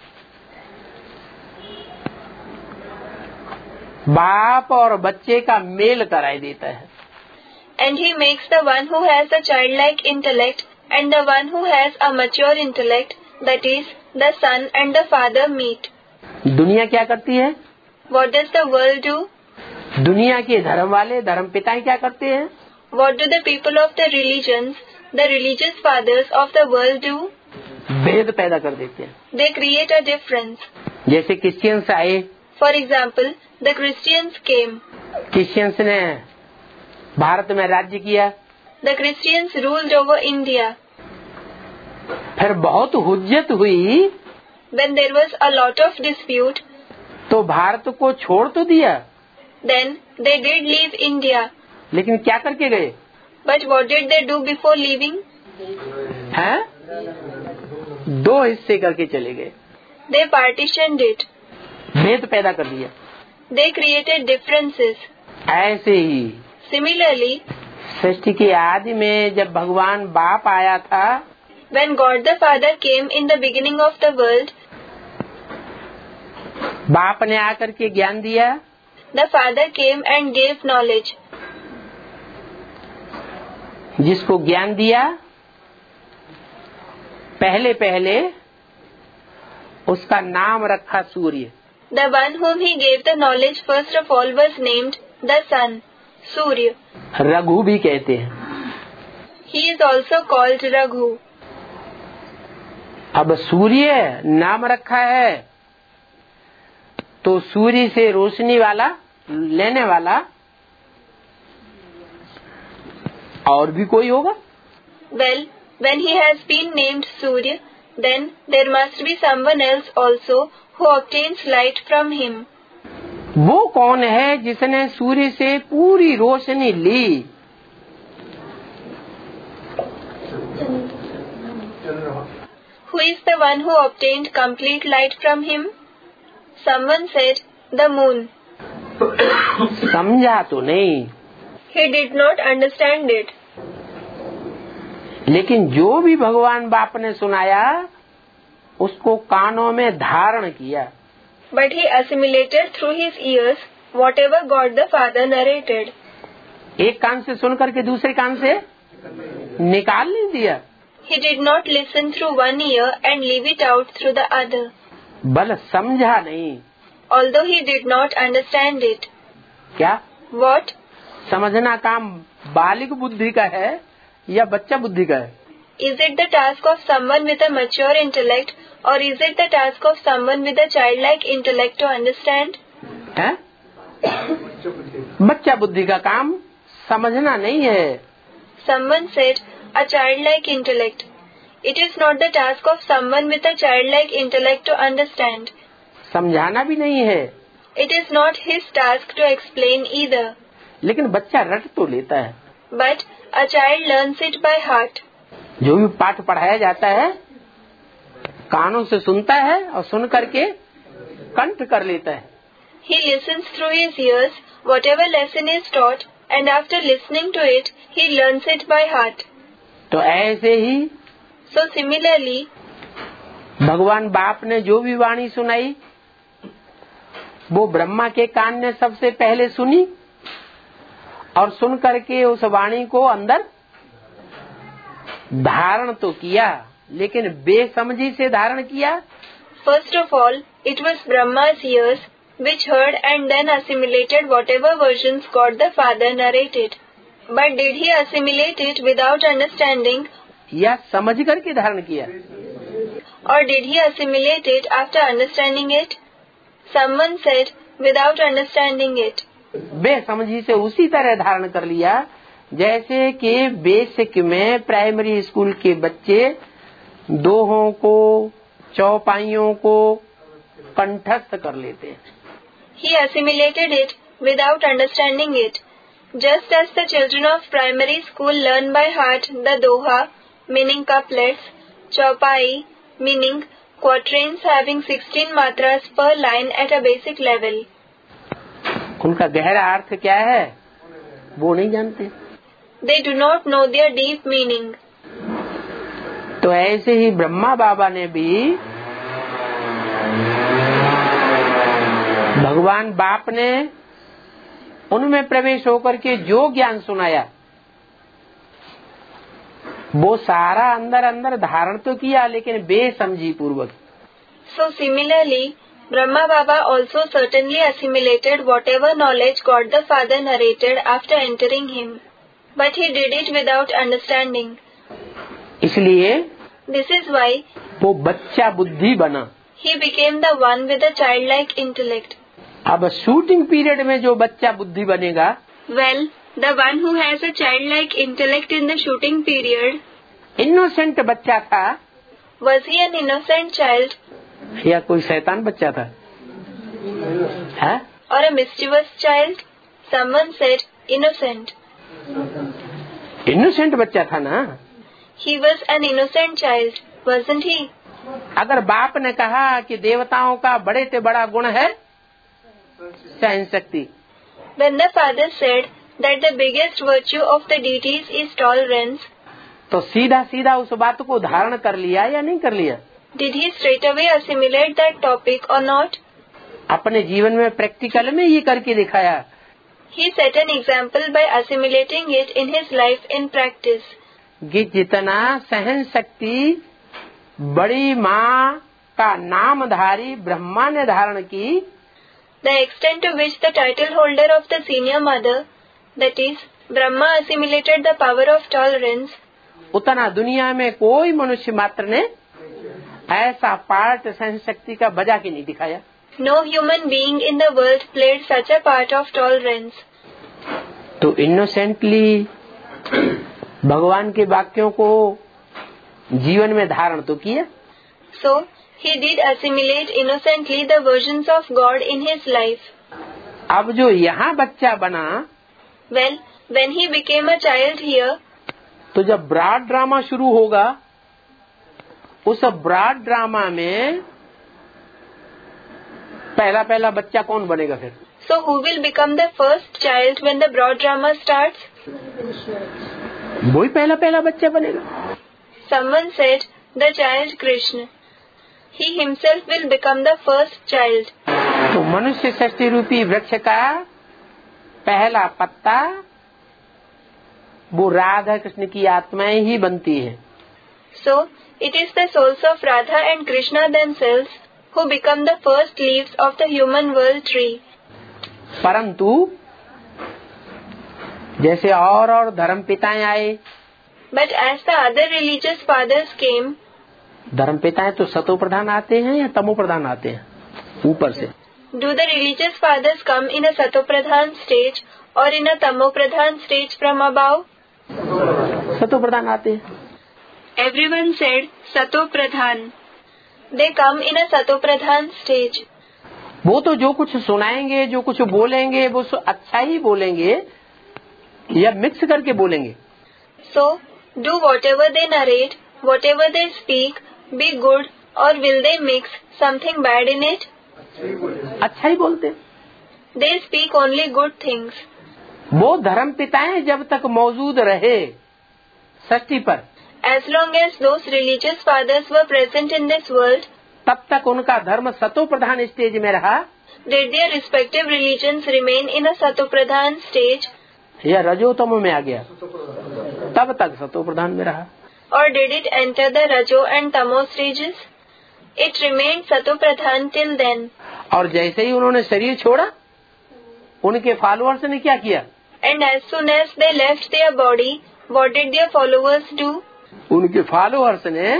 बाप और बच्चे का मेल कराई देता है. And He makes the one who has a childlike intellect and the one who has a mature intellect, that is, the son and the father meet. दुनिया क्या करती है? What does the world do? दुनिया के धर्म वाले धर्म पिताएं क्या करते हैं? What do the people of the religions, the religious fathers of the world do? भेद पैदा कर देते हैं. They create a difference. जैसे क्रिश्चियंस आए. For example, the Christians came. Christians ने भारत में राज्य किया. The Christians ruled over India. फिर बहुत हुज्जत हुई. When there was a lot of dispute, तो भारत को छोड़ तो दिया. Then they did leave India. लेकिन क्या करके गए? But what did they do before leaving? हैं? दो हिस्से करके चले गए. They partitioned it. भेद पैदा कर दिया. They created differences. ऐसे ही Similarly, सृष्टि के आदि में जब भगवान बाप आया था, when God the Father came in the beginning of the world, बाप ने आकर के ज्ञान दिया. the Father came and gave knowledge. जिसको ज्ञान दिया पहले पहले उसका नाम रखा सूर्य. The one whom He gave the knowledge first of all was named the sun, Surya. Raghu भी कहते हैं. He is also called Raghu. अब सूर्य नाम रखा है तो सूर्य से रोशनी वाला लेने वाला और भी कोई होगा. Well, when He has been named Surya, then there must be someone else also who obtains light from Him. वो कौन है जिसने सूर्य से पूरी रोशनी ली? Who is the one who obtained complete light from Him? Someone said, the moon. समझा तो नहीं. He did not understand it. लेकिन जो भी भगवान बाप ने सुनाया उसको कानों में धारण किया. But he assimilated through his ears whatever God the Father narrated. एक कान से सुन करके दूसरे कान से निकाल नहीं दिया. He did not listen through one ear and leave it out through the other. बल समझा नहीं. Although he did not understand it. क्या? What? समझना काम बालिग बुद्धि का है या बच्चा बुद्धि का है? Is it the task of someone with a mature intellect Or is it the task of someone with a childlike intellect to understand? है? बच्चा बुद्धि का काम समझना नहीं है. Someone said, a childlike intellect. It is not the task of someone with a childlike intellect to understand. समझाना भी नहीं है. It is not his task to explain either. लेकिन बच्चा रट तो लेता है. But a child learns it by heart. जो भी पाठ पढ़ाया जाता है कानों से सुनता है और सुन करके कंठ कर लेता है. He listens through his ears whatever lesson is taught, and after listening to it, he learns it by heart. तो ऐसे ही So similarly, भगवान बाप ने जो भी वाणी सुनाई वो ब्रह्मा के कान ने सबसे पहले सुनी और सुन करके उस वाणी को अंदर धारण तो किया, लेकिन बेसमझी से धारण किया. First of all, it was Brahma's ears which heard and then assimilated whatever versions God the Father narrated. But did he assimilate it without understanding? या समझ करके धारण किया? Or did he assimilate it after understanding it? Someone said, without understanding it. बेसमझी से उसी तरह धारण कर लिया जैसे कि बेसिक में प्राइमरी स्कूल के बच्चे दोहों को चौपाइयों को कंठस्थ कर लेते हैं. He assimilated it without understanding it, just as the children of primary school learn by heart the doha, meaning couplets, chaupai, meaning quatrains having sixteen matras per line at a basic level. उनका गहरा अर्थ क्या है वो नहीं जानते. They do not know their deep meaning. तो ऐसे ही ब्रह्मा बाबा ने भी भगवान बाप ने उनमें प्रवेश होकर के जो ज्ञान सुनाया वो सारा अंदर अंदर धारण तो किया लेकिन बेसमझी पूर्वक. So similarly, Brahma Baba also certainly assimilated whatever knowledge God the Father narrated after entering him, but he did it without understanding. इसलिए This is why वो बच्चा बुद्धि बना. he became the one with a childlike intellect. अब shooting period में जो बच्चा बुद्धि बनेगा, Well, the one who has a childlike intellect in the shooting period, innocent बच्चा था was he an innocent child या कोई शैतान बच्चा था? है? or a mischievous child? Someone said innocent. Innocent बच्चा था ना. He was an innocent child, wasn't he? अगर बाप ने कहा कि देवताओं का बड़े से बड़ा गुण है सहन शक्ति, When the father said that the biggest virtue of the deities is tolerance, तो सीधा सीधा उस बात को धारण कर लिया या नहीं कर लिया? did he straightaway assimilate that topic or not? अपने जीवन में प्रैक्टिकल में ये करके दिखाया. He set an example by assimilating it in his life in practice. कि जितना सहन शक्ति बड़ी माँ का नामधारी ब्रह्मा ने धारण की, The extent to which the title holder of the senior mother, that is, Brahma assimilated the power of tolerance, उतना दुनिया में कोई मनुष्य मात्र ने ऐसा पार्ट सहन शक्ति का बजा के नहीं दिखाया. no human being in the world played such a part of tolerance. तो इनोसेंटली भगवान के वाक्यों को जीवन में धारण तो किया. So, he did assimilate innocently the versions of God in his life. अब जो यहाँ बच्चा बना, Well, when he became a child here, तो जब ब्रॉड ड्रामा शुरू होगा, उस ब्रॉड ड्रामा में पहला पहला बच्चा कौन बनेगा फिर? so who will become the first child when the broad drama starts? वही पहला पहला बच्चा बनेगा. Someone said, the child Krishna. He himself will become the first child. तो मनुष्य सृष्टि रूपी वृक्ष का पहला पत्ता वो राधा कृष्ण की आत्माएं ही बनती है. So, it is the souls of Radha and Krishna themselves who become the first leaves of the human world tree. परंतु जैसे और और धर्म पिताएं आए, But as the other religious fathers came, धर्म पिताएं तो सतो प्रधान आते हैं या तमो प्रधान आते हैं ऊपर से? Do the religious fathers come in a Sato Pradhan stage or in a Tamo Pradhan stage from above? सतो प्रधान आते हैं. Everyone said Sato Pradhan. They come in a Sato Pradhan stage. वो तो जो कुछ सुनाएंगे, जो कुछ बोलेंगे, वो अच्छा ही बोलेंगे या मिक्स करके बोलेंगे? So, do whatever they narrate, whatever they speak, be good or will they mix something bad in it? अच्छा ही बोलते. They speak only good things. वो धर्म पिताएं जब तक मौजूद रहे सृष्टि पर, As long as those religious fathers were present in this world, तब तक उनका धर्म सतो प्रधान स्टेज में रहा. did their respective religions remain in a Sato Pradhan stage? या रजोतमो में आ गया तब तक सतो प्रधान में रहा. Or did it enter the Rajo and Tamo stages? It remained Sato Pradhan till then. और जैसे ही उन्होंने शरीर छोड़ा, उनके फॉलोअर्स ने क्या किया? And as soon as they left their body, what did their followers do? उनके फॉलोअर्स ने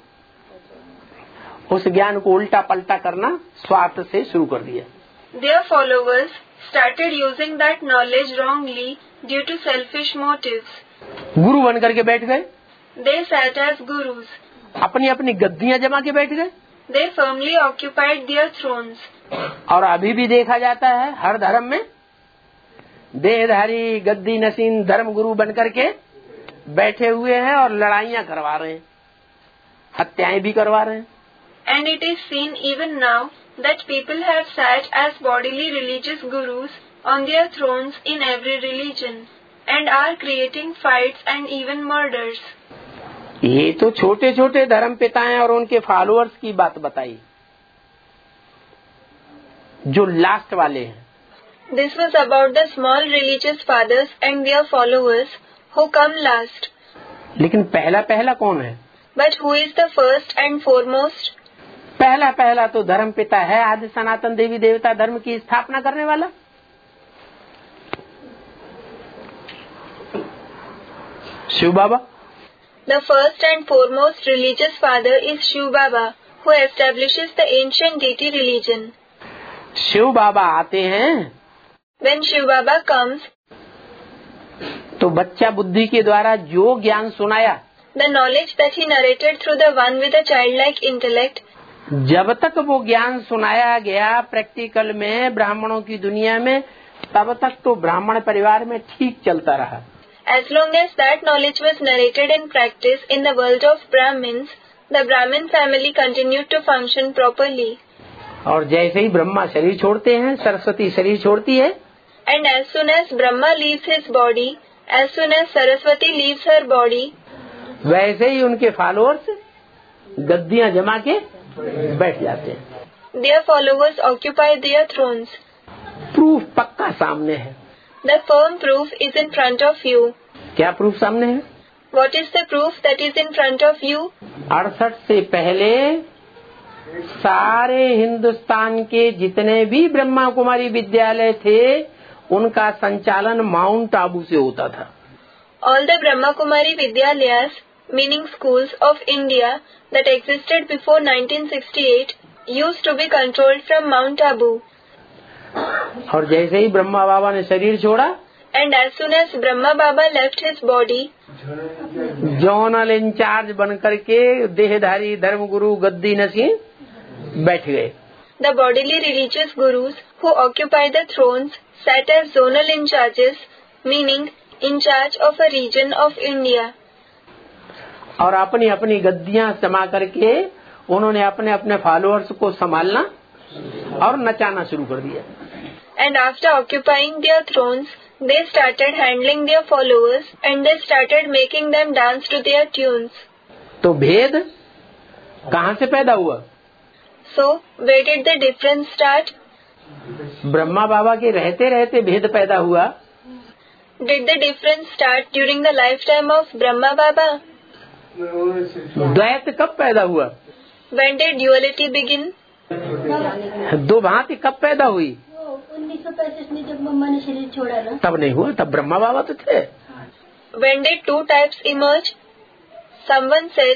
उस ज्ञान को उल्टा पलटा करना स्वार्थ से शुरू कर दिया. Their followers started using that knowledge wrongly due to selfish motives. गुरु बन करके बैठ गए. They sat as gurus. अपनी अपनी गद्दियां जमा के बैठ गए. They firmly occupied their thrones. और अभी भी देखा जाता है हर धर्म में देहधारी गद्दी नसीन धर्म गुरु बन करके बैठे हुए हैं और लड़ाइयां करवा रहे हैं, हत्याएं भी करवा रहे हैं. And it is seen even now that people have sat as bodily religious gurus on their thrones in every religion and are creating fights and even murders. ये तो छोटे छोटे धर्म पिताएं और उनके फॉलोअर्स की बात बताई, जो लास्ट वाले हैं. This was about the small religious fathers and their followers who come last. लेकिन पहला पहला कौन है? But who is the first and foremost? पहला पहला तो धर्म पिता है, आदि सनातन देवी देवता धर्म की स्थापना करने वाला. शिव बाबा. The first and foremost religious father is Shiv Baba, who establishes the ancient deity religion. Shiv बाबा आते हैं. When Shiv Baba comes, तो बच्चा बुद्धि के द्वारा जो ज्ञान सुनाया, the knowledge that he narrated through the one with a childlike intellect, जब तक वो ज्ञान सुनाया गया प्रैक्टिकल में ब्राह्मणों की दुनिया में, तब तक तो ब्राह्मण परिवार में ठीक चलता रहा. as long as that knowledge was narrated in practice in the world of Brahmins, the Brahmin family continued to function properly. और जैसे ही ब्रह्मा शरीर छोड़ते हैं, सरस्वती शरीर छोड़ती है, And as soon as Brahma leaves his body, as soon as Saraswati leaves her body, वैसे ही उनके फॉलोअर्स गद्दियां जमा के बैठ जाते हैं. their followers occupy their thrones. Proof पक्का सामने है. The firm proof is in front of you. क्या प्रूफ सामने है? What is the proof that is in front of you? अड़सठ से पहले सारे हिंदुस्तान के जितने भी ब्रह्मा कुमारी विद्यालय थे, उनका संचालन माउंट आबू से होता था. All the Brahma Kumari Vidyalayas, meaning schools of India that existed before nineteen sixty-eight, used to be controlled from Mount Abu. और जैसे ही ब्रह्मा बाबा ने शरीर छोड़ा, And as soon as Brahma Baba left his body, zonal incharge बन करके देहधारी धर्म गुरु गद्दी नसीन बैठ गए. the bodily religious gurus who occupy the thrones sat as zonal in charges, meaning in charge of a region of India. और अपनी अपनी गद्दियां जमा करके उन्होंने अपने अपने फॉलोअर्स को संभालना और नचाना शुरू कर दिया. And after occupying their thrones, they started handling their followers and they started making them dance to their tunes. तो भेद कहाँ से पैदा हुआ? So, where did the difference start? Brahma बाबा के रहते रहते भेद पैदा हुआ. Did the difference start during the lifetime of Brahma Baba? द्वैत कब पैदा हुआ? When did duality begin? दो भांति कब पैदा हुई? उन्नीस सौ पैंसठ में जब मम्मा ने शरीर छोड़ा ना, तब नहीं हुआ, तब ब्रह्मा बाबा तो थे. When did two types emerge? Someone said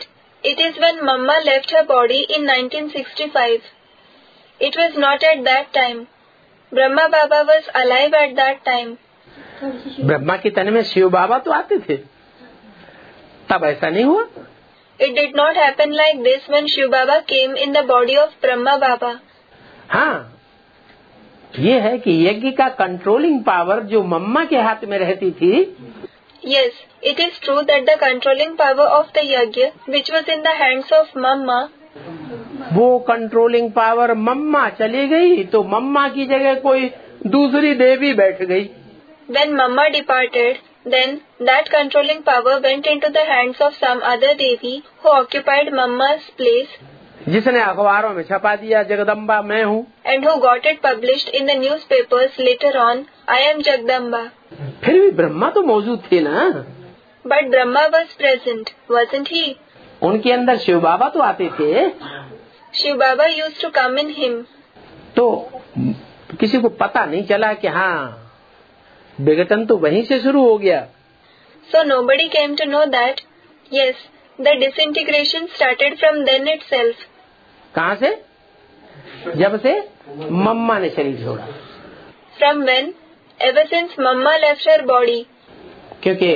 It is when Mamma left her body in nineteen sixty-five. It was not at that time. Brahma Baba was alive at that time. Brahma के तन में शिव बाबा तो आते थे, तब ऐसा नहीं हुआ. It did not happen like this when Shiv Baba came in the body of Brahma Baba. हाँ, ये है कि यज्ञ का कंट्रोलिंग पावर जो मम्मा के हाथ में रहती थी. Yes, it is true that the controlling power of the yajna, which was in the hands of Mamma, वो कंट्रोलिंग पावर मम्मा चली गई तो मम्मा की जगह कोई दूसरी देवी बैठ गई. when Mamma departed, then that controlling power went into the hands of some other Devi who occupied Mamma's place, जिसने अखबारों में छपा दिया जगदम्बा मैं हूँ, and who got it published in the newspapers later on, I am Jagdamba. फिर भी ब्रह्मा तो मौजूद थे ना. But Brahma was present, wasn't he? उनके अंदर शिव बाबा तो आते थे. Shiv Baba used to come in him. तो किसी को पता नहीं चला कि हाँ विघटन तो वहीं से शुरू हो गया. So nobody came to know that, yes, the disintegration started from then itself. कहाँ से? जब से मम्मा ने शरीर छोड़ा. From when? Ever since Mamma left her body. क्योंकि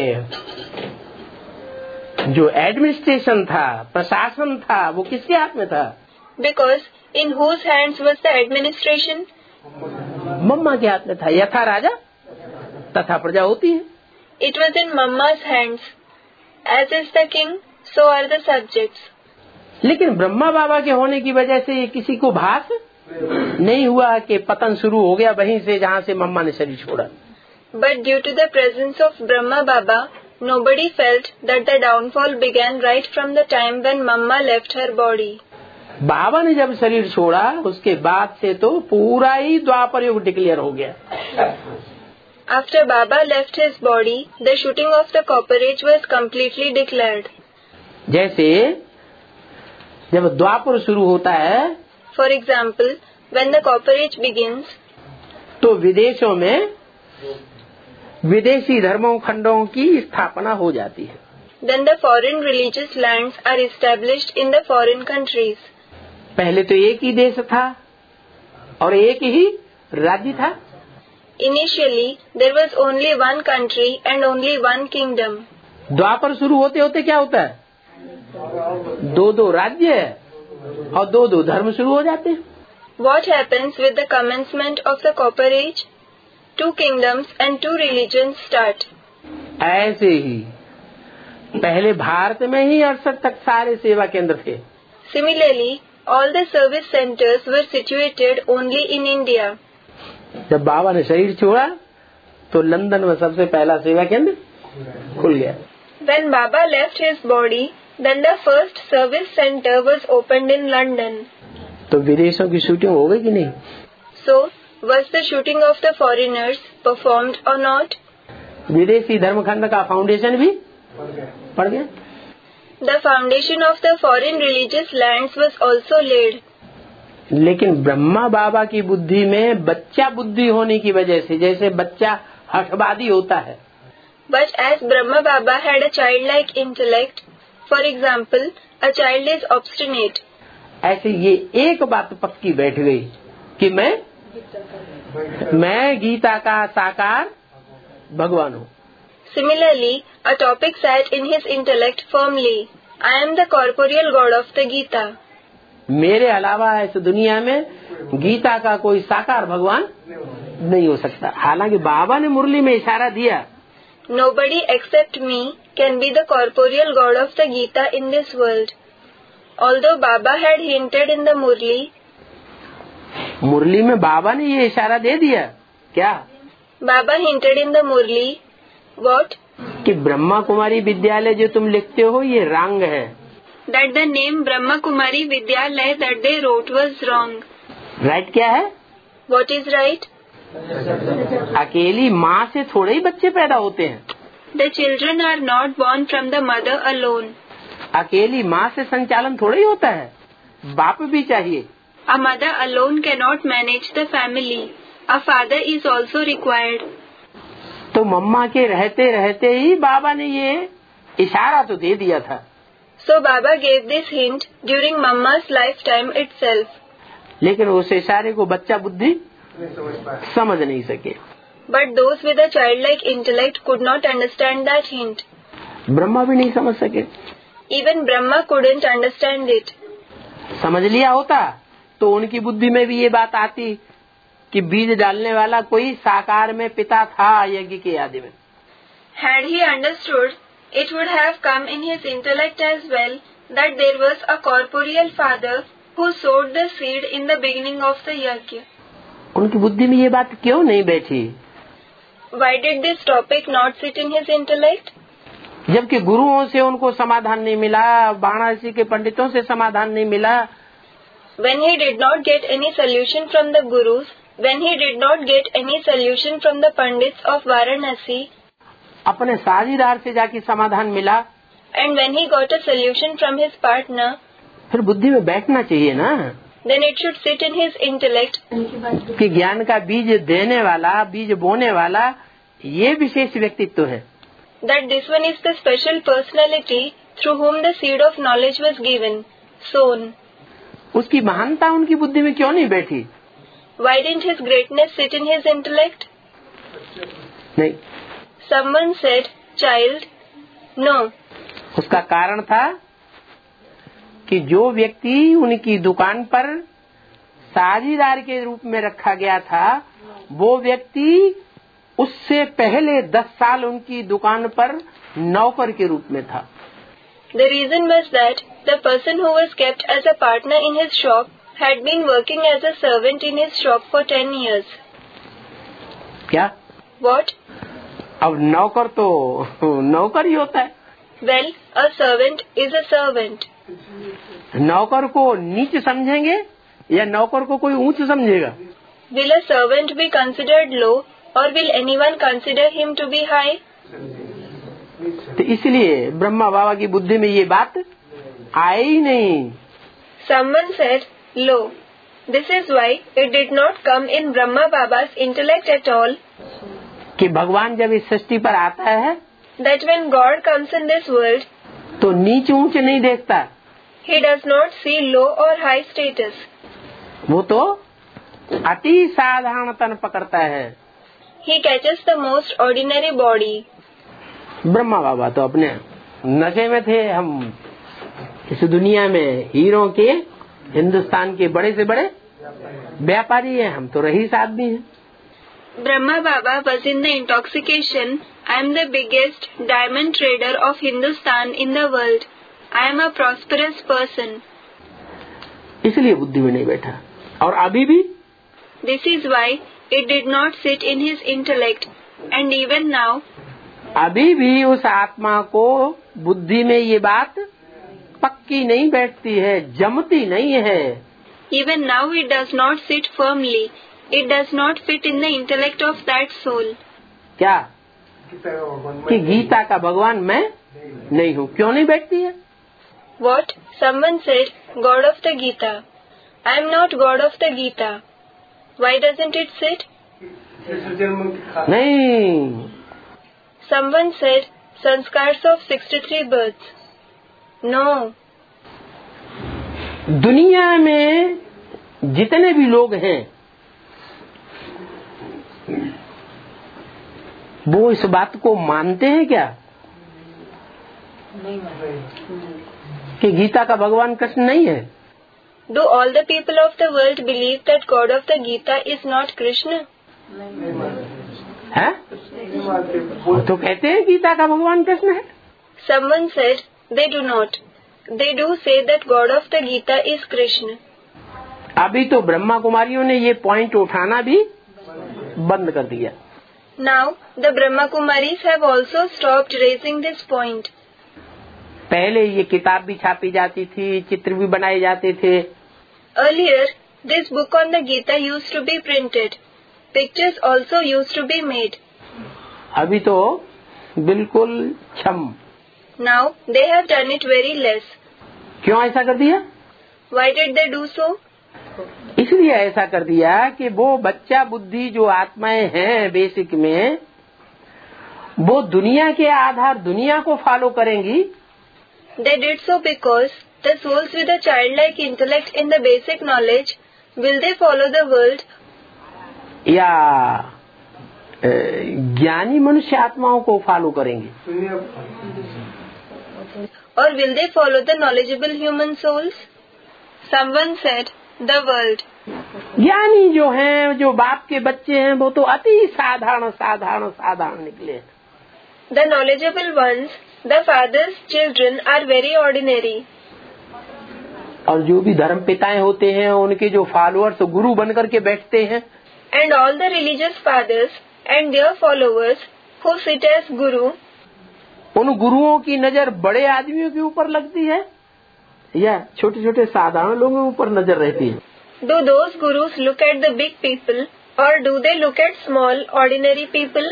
जो एडमिनिस्ट्रेशन था, प्रशासन था, वो किसके हाथ में था? Because in whose hands was the administration? मम्मा के हाथ में था. यथा राजा तथा प्रजा होती है. It was in Mamma's hands. As is the king, so are the subjects. लेकिन ब्रह्मा बाबा के होने की वजह से ये किसी को भास नहीं हुआ कि पतन शुरू हो गया वहीं से जहाँ से मम्मा ने शरीर छोड़ा. But due to the presence of Brahma Baba, nobody felt that the downfall began right from the time when Mamma left her body. बाबा ने जब शरीर छोड़ा उसके बाद से तो पूरा ही द्वापर युग डिक्लेयर हो गया. After Baba left his body, the shooting of the copper age was completely declared. जैसे जब द्वापर शुरू होता है, For example, when the copper age begins, तो विदेशों में विदेशी धर्मों खंडों की स्थापना हो जाती है. then the foreign religious lands are established in the foreign countries. पहले तो एक ही देश था और एक ही राज्य था. Initially, there was only one country and only one kingdom. द्वापर शुरू होते होते क्या होता है? दो दो राज्य और दो दो धर्म शुरू हो जाते हैं. What happens with the commencement of the copper age? Two kingdoms and two religions start. ऐसे ही पहले भारत में ही अड़सठ तक सारे सेवा केंद्र थे. Similarly, all the service centers were situated only in India. जब बाबा ने शरीर छोड़ा तो लंदन में सबसे पहला सेवा केंद्र खुल गया. When Baba left his body, then the first service center was opened in London. तो विदेशों की शूटिंग हो गई कि नहीं? So, was the shooting of the foreigners performed or not? विदेशी धर्मखंड का फाउंडेशन भी पड़ गया. The foundation of the foreign religious lands was also laid. लेकिन ब्रह्मा बाबा की बुद्धि में बच्चा बुद्धि होने की वजह से, जैसे बच्चा हठवादी होता है, But as Brahma Baba had a childlike intellect, for example, a child is obstinate. ऐसे ये एक बात पक्की बैठ गई कि मैं मैं गीता का साकार भगवान हूँ. Similarly, a topic sat in his intellect firmly. I am the corporeal god of the Gita. मेरे अलावा इस दुनिया में गीता का कोई साकार भगवान नहीं हो सकता. हालांकि बाबा ने मुरली में इशारा दिया, Nobody except me can be the corporeal god of the Gita in this world. Although Baba had hinted in the Murli, मुरली में बाबा ने ये इशारा दे दिया. क्या? Baba hinted in the Murli, what? कि ब्रह्मा कुमारी विद्यालय जो तुम लिखते हो ये रंग है. That the name Brahma Kumari Vidyalaya that they wrote was wrong. Right क्या है? What is right? अकेली माँ से थोड़े ही बच्चे पैदा होते हैं. The children are not born from the mother alone. अकेली माँ से संचालन थोड़ा ही होता है, बाप भी चाहिए. A mother alone cannot manage the family. A father is also required. तो मम्मा के रहते रहते ही बाबा ने ये इशारा तो दे दिया था. So Baba gave this hint during Mamma's lifetime itself. लेकिन उस इशारे को बच्चा बुद्धि समझ नहीं सके. But those with a childlike intellect could not understand that hint. Brahma भी नहीं समझ सके. Even Brahma couldn't understand it. समझ लिया होता तो उनकी बुद्धि में भी ये बात आती कि बीज डालने वाला कोई साकार में पिता था यज्ञ के आदि में. Had he understood, it would have come in his intellect as well that there was a corporeal father who sowed the seed in the beginning of the yajna. उनकी बुद्धि में ये बात क्यों नहीं बैठी? Why did this topic not sit in his intellect? जबकि गुरुओं से उनको समाधान नहीं मिला, वाराणसी के पंडितों से समाधान नहीं मिला. When he did not get any solution from the gurus, when he did not get any solution from the pandits of Varanasi, अपने साझीदार से जाके समाधान मिला, and when he got a solution from his partner, फिर बुद्धि में बैठना चाहिए ना. then it should sit in his intellect कि ज्ञान का बीज देने वाला, बीज बोने वाला ये विशेष व्यक्तित्व है. that this one is the special personality through whom the seed of knowledge was given, sown. उसकी महानता उनकी बुद्धि में क्यों नहीं बैठी? Why didn't his greatness sit in his intellect? नहीं. Someone said, child, no. उसका कारण था कि जो व्यक्ति उनकी दुकान पर साझीदार के रूप में रखा गया था, वो व्यक्ति उससे पहले दस साल उनकी दुकान पर नौकर के रूप में था. The reason was that the person who was kept as a partner in his shop had been working as a servant in his shop for ten years. क्या? What? अब नौकर तो नौकर ही होता है. Well, a servant is a servant. नौकर को नीच समझेंगे या नौकर को कोई ऊंच समझेगा? Will a servant be considered low or will anyone consider him to be high? तो इसलिए ब्रह्मा बाबा की बुद्धि में ये बात आई ही नहीं. Someone said, lo, this is why it did not come in Brahma Baba's intellect at all, कि भगवान जब इस सृष्टि पर आता है that when God comes in this world, तो नीच ऊंच नहीं देखता. he does not see low or high status. वो तो अति साधारणतन पकड़ता है. He catches the most ordinary body. Brahma बाबा तो अपने नशे में थे. हम इस दुनिया में हीरों के, हिंदुस्तान के बड़े से बड़े व्यापारी हैं, हम तो रईस आदमी हैं. Brahma Baba was in the intoxication, I am the biggest diamond trader of Hindustan in the world. I am a prosperous person. इसलिए बुद्धि में नहीं बैठा. और अभी भी This is why it did not sit in his intellect. And even now, अभी भी उस आत्मा को बुद्धि में ये बात पक्की नहीं बैठती है, जमती नहीं है. even now it does not sit firmly. It does not fit in the intellect of that soul. क्या? कि गीता का भगवान मैं नहीं हूँ. क्यों नहीं बैठती है? What? Someone said, God of the Gita. I am not God of the Gita. Why doesn't it sit? नहीं. Someone said, sanskars of sixty-three births. No. दुनिया में जितने भी लोग हैं वो इस बात को मानते हैं क्या कि गीता का भगवान कृष्ण नहीं है? Do all the people of the world believe that God of the Gita is not Krishna? है? वो तो कहते हैं गीता का भगवान कृष्ण है. Someone said, they do not. They do say that God of the Gita is Krishna. अभी तो ब्रह्मा कुमारियों ने ये पॉइंट उठाना भी बंद कर दिया. Now, the Brahma Kumaris have also stopped raising this point. पहले ये किताब भी छापी जाती थी, चित्र भी बनाए जाते थे. Earlier, this book on the Gita used to be printed. Pictures also used to be made. अभी तो बिल्कुल छम. Now, they have done it very less. क्यों ऐसा कर दिया? Why did they do so? इसलिए ऐसा कर दिया कि वो बच्चा बुद्धि जो आत्माएं हैं बेसिक में, वो दुनिया के आधार दुनिया को फॉलो करेंगी They did so because the souls with a childlike intellect in the basic knowledge, will they follow the world? या ज्ञानी मनुष्य आत्माओं को फॉलो करेंगे? Or will they follow the knowledgeable human souls? Someone said, the world. ज्ञानी जो हैं, जो बाप के बच्चे हैं, वो तो अति साधारण साधारण साधारण निकले। The knowledgeable ones, the father's children, are very ordinary. और जो भी धर्म पिताएं होते हैं, उनके जो फॉलोअर्स गुरु बनकर के बैठते हैं, And all the religious fathers and their followers who sit as guru, उन गुरुओं की नजर बड़े आदमियों के ऊपर लगती है या छोटे छोटे साधारण लोगों के ऊपर नजर रहती है? do those gurus look at the big people or do they look at small ordinary people?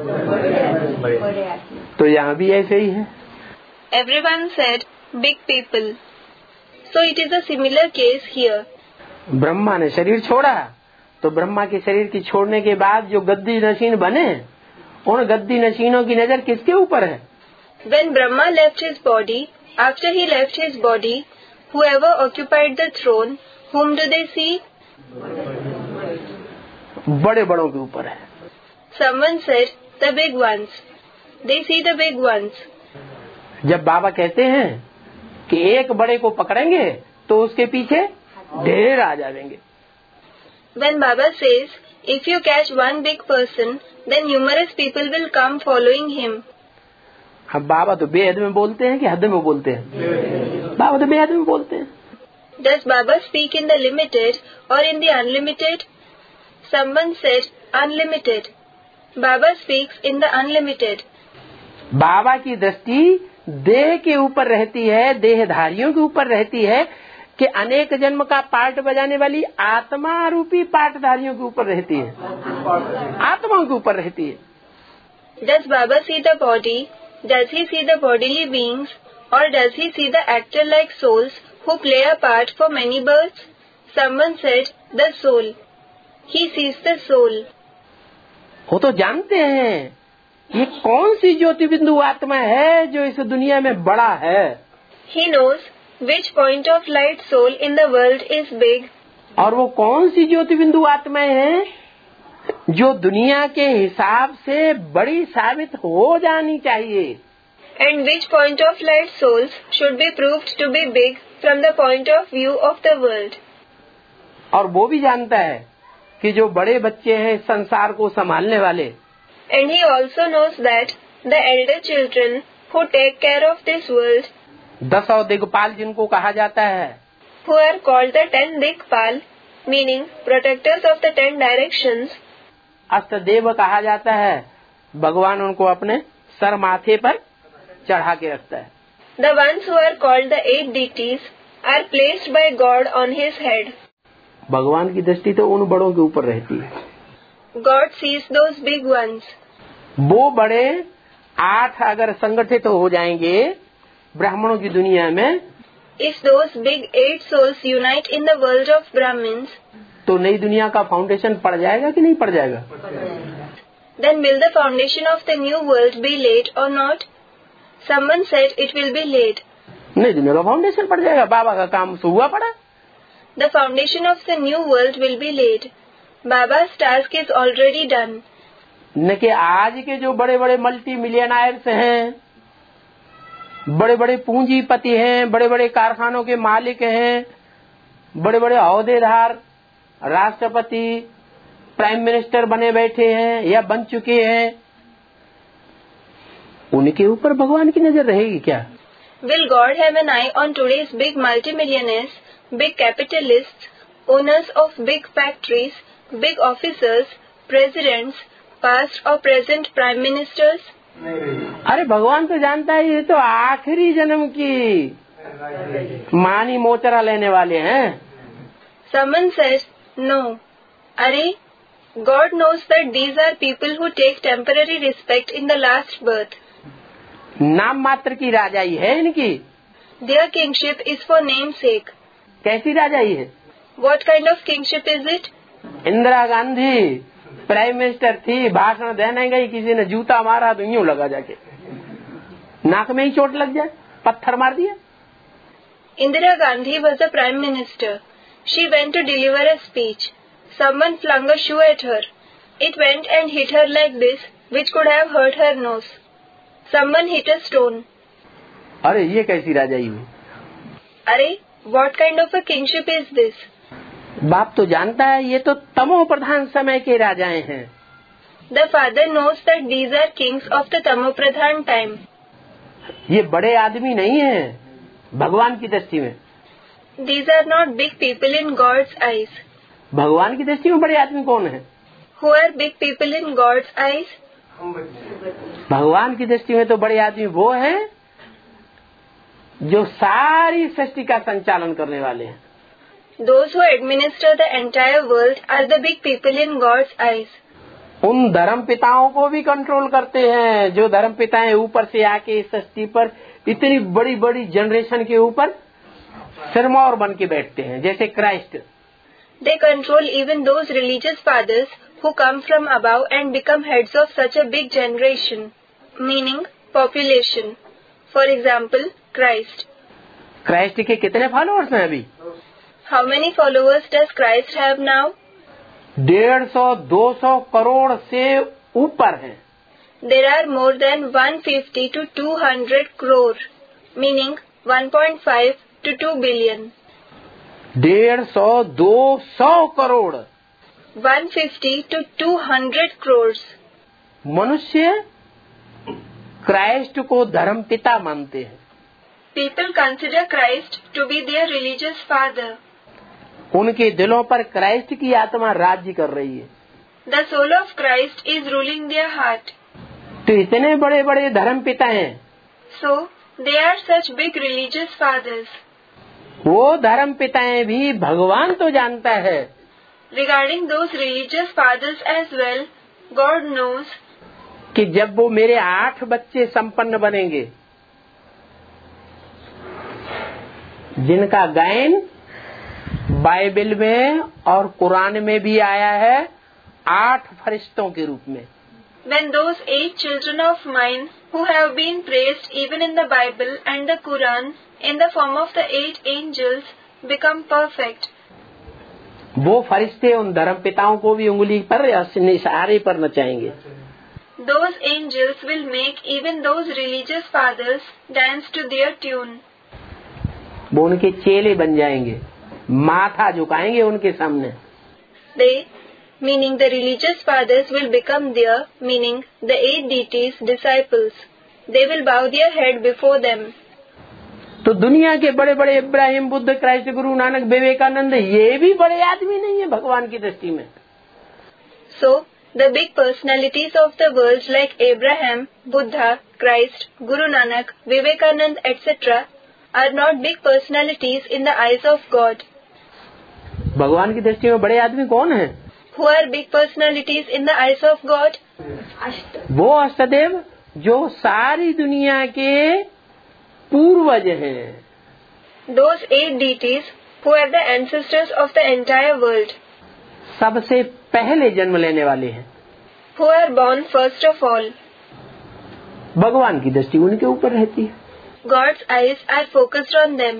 तो यहाँ भी ऐसे ही है। Everyone said big people. So it is a similar case here. Brahma ने शरीर छोड़ा, तो ब्रह्मा के शरीर की छोड़ने के बाद जो गद्दी नशीन बने, उन गद्दी नशीनों की नजर किसके ऊपर है? When Brahma left his body, after he left his body, whoever occupied the throne, whom do they see? बड़े बड़ों के ऊपर है। Someone said, the big ones. They see the big ones. जब बाबा कहते हैं कि एक बड़े को पकड़ेंगे तो उसके पीछे ढेर आ जाएंगे। When Baba says, if you catch one big person, then numerous people will come following him. अब बाबा तो बेहद में बोलते हैं कि हद में बोलते हैं? बाबा तो बेहद में बोलते हैं। Does Baba speak in the limited or in the unlimited? Someone said unlimited. Baba speaks in the unlimited. बाबा की दृष्टि देह के ऊपर रहती है, देहधारियों के ऊपर रहती है कि अनेक जन्म का पार्ट बजाने वाली आत्मा रूपी पार्टधारियों के ऊपर रहती है, आत्माओं के ऊपर रहती है। Does Baba see the body? Does he see the bodily beings? Or does he see the actor-like souls who play a part for many births? Someone said, the soul. He sees the soul. वो तो जानते हैं ये कौन सी ज्योति बिंदु आत्मा है जो इस दुनिया में बड़ा है। He knows which point of light soul in the world is big. और वो कौन सी ज्योति बिंदु आत्माएं हैं जो दुनिया के हिसाब से बड़ी साबित हो जानी चाहिए। And which point of light souls should be proved to be big from the point of view of the world. और वो भी जानता है कि जो बड़े बच्चे हैं संसार को संभालने वाले, And he also knows that the elder children who take care of this world, दसों दिग्पाल जिनको कहा जाता है, who are called the ten Dikpal, meaning protectors of the ten directions, अष्टदेव कहा जाता है, भगवान उनको अपने सर माथे पर चढ़ा के रखता है। the ones who are called the eight deities are placed by God on his head. भगवान की दृष्टि तो उन बड़ों के ऊपर रहती है। God sees those big ones. वो बड़े आठ अगर संगठित हो जाएंगे ब्राह्मणों की दुनिया में, If those big eight souls unite in the world of Brahmins, तो नई दुनिया का फाउंडेशन पड़ जाएगा कि नहीं पड़ जाएगा? then will the foundation of the new world be laid or not? Someone said it will be laid. नई दुनिया का फाउंडेशन पड़ जाएगा। बाबा का काम तो हुआ पड़ा। The foundation of the new world will be laid. Baba's task is already done. न कि आज के जो बड़े बड़े मल्टी मिलियनायर्स हैं, बड़े बड़े पूंजीपति हैं, बड़े बड़े कारखानों के मालिक हैं, बड़े बड़े अहदेदार, राष्ट्रपति, प्राइम मिनिस्टर बने बैठे हैं या बन चुके हैं, उनके ऊपर भगवान की नजर रहेगी क्या? Will God have an eye on today's big multimillionaires, big capitalists, owners of big factories, big officers, presidents, past or present prime ministers? अरे भगवान तो जानता है ये तो आखिरी जन्म की मानी मोचरा लेने वाले हैं। Someone said, no. Are, God knows that these are people who take temporary respect in the last birth. नाम मात्र की राजाई है इनकी। Their kingship is for name's sake. कैसी राजाई है? What kind of kingship is it? Indira Gandhi prime minister थी, भाषण देने गई, किसी ने जूता मारा तो यूं लगा जाके नाक में ही चोट लग जाए। पत्थर मार दिया। Indira Gandhi was the Prime Minister. She went to deliver a speech. Someone flung a shoe at her. It went and hit her like this, which could have hurt her nose. Someone hit a stone. अरे ये कैसी राजाई हुई? अरे, what kind of a kingship is this? बाप तो जानता है ये तो तमो प्रधान समय के राजाएं हैं। The father knows that these are kings of the Tamo Pradhan time. ये बड़े आदमी नहीं हैं भगवान की दृष्टि में। These are not big people in God's eyes. भगवान की दृष्टि में बड़े आदमी कौन है? Who are big people in God's eyes? भगवान की दृष्टि में तो बड़े आदमी वो हैं जो सारी सृष्टि का संचालन करने वाले हैं। Those who administer the entire world are the big people in God's eyes. उन धर्म पिताओं को भी कंट्रोल करते हैं जो धर्म पिताएं ऊपर से आके इस सृष्टि पर इतनी बड़ी बड़ी जनरेशन के ऊपर सिरमौर बन के बैठते हैं, जैसे Christ. They control even those religious fathers who come from above and become heads of such a big generation, meaning population. For example, Christ. Christ के कितने फॉलोअर्स हैं अभी? How many followers does Christ have now? डेढ़ सौ दो सौ करोड़ से ऊपर हैं। There are more than one hundred fifty to two hundred crore, meaning one point five to two billion. डेढ़ सौ दो सौ crore one hundred fifty to two hundred crores. मनुष्य क्राइस्ट को धर्म पिता मानते हैं। People consider Christ to be their religious father. उनके दिलों पर क्राइस्ट की आत्मा राज्य कर रही है। The soul of Christ is ruling their heart. तो इतने बड़े बड़े धर्म पिता हैं। So they are such big religious fathers. वो धर्म पिताएं भी भगवान तो जानता है। Regarding those religious fathers as well, God knows कि जब वो मेरे आठ बच्चे संपन्न बनेंगे जिनका गायन बाइबल में और कुरान में भी आया है आठ फरिश्तों के रूप में। When those eight children of mine who have been praised even in the Bible and the Quran in the form of the eight angels become perfect. वो फरिश्ते उन धर्म पिताओं को भी उंगली पर या इशारे पर नचाएंगे। Those angels will make even those religious fathers dance to their tune. वो उनके चेले बन जाएंगे, माथा झुकाएंगे उनके सामने। They, meaning the religious fathers, will become their, meaning the eight deities, disciples. They will bow their head before them. तो दुनिया के बड़े बड़े इब्राहिम, बुद्ध, क्राइस्ट, गुरु नानक, विवेकानंद ये भी बड़े आदमी नहीं है भगवान की दृष्टि में। So the big personalities of the world like Abraham, Buddha, Christ, Guru Nanak, Vivekanand, et cetera are not big personalities in the eyes of God. भगवान की दृष्टि में बड़े आदमी कौन हैं? Who are big personalities in the eyes of God? वो अष्टदेव जो सारी दुनिया के पूर्वज हैं। Those eight deities who are the ancestors of the entire world. सबसे पहले जन्म लेने वाले हैं। Who are born first of all. भगवान की दृष्टि उनके ऊपर रहती है। God's eyes are focused on them.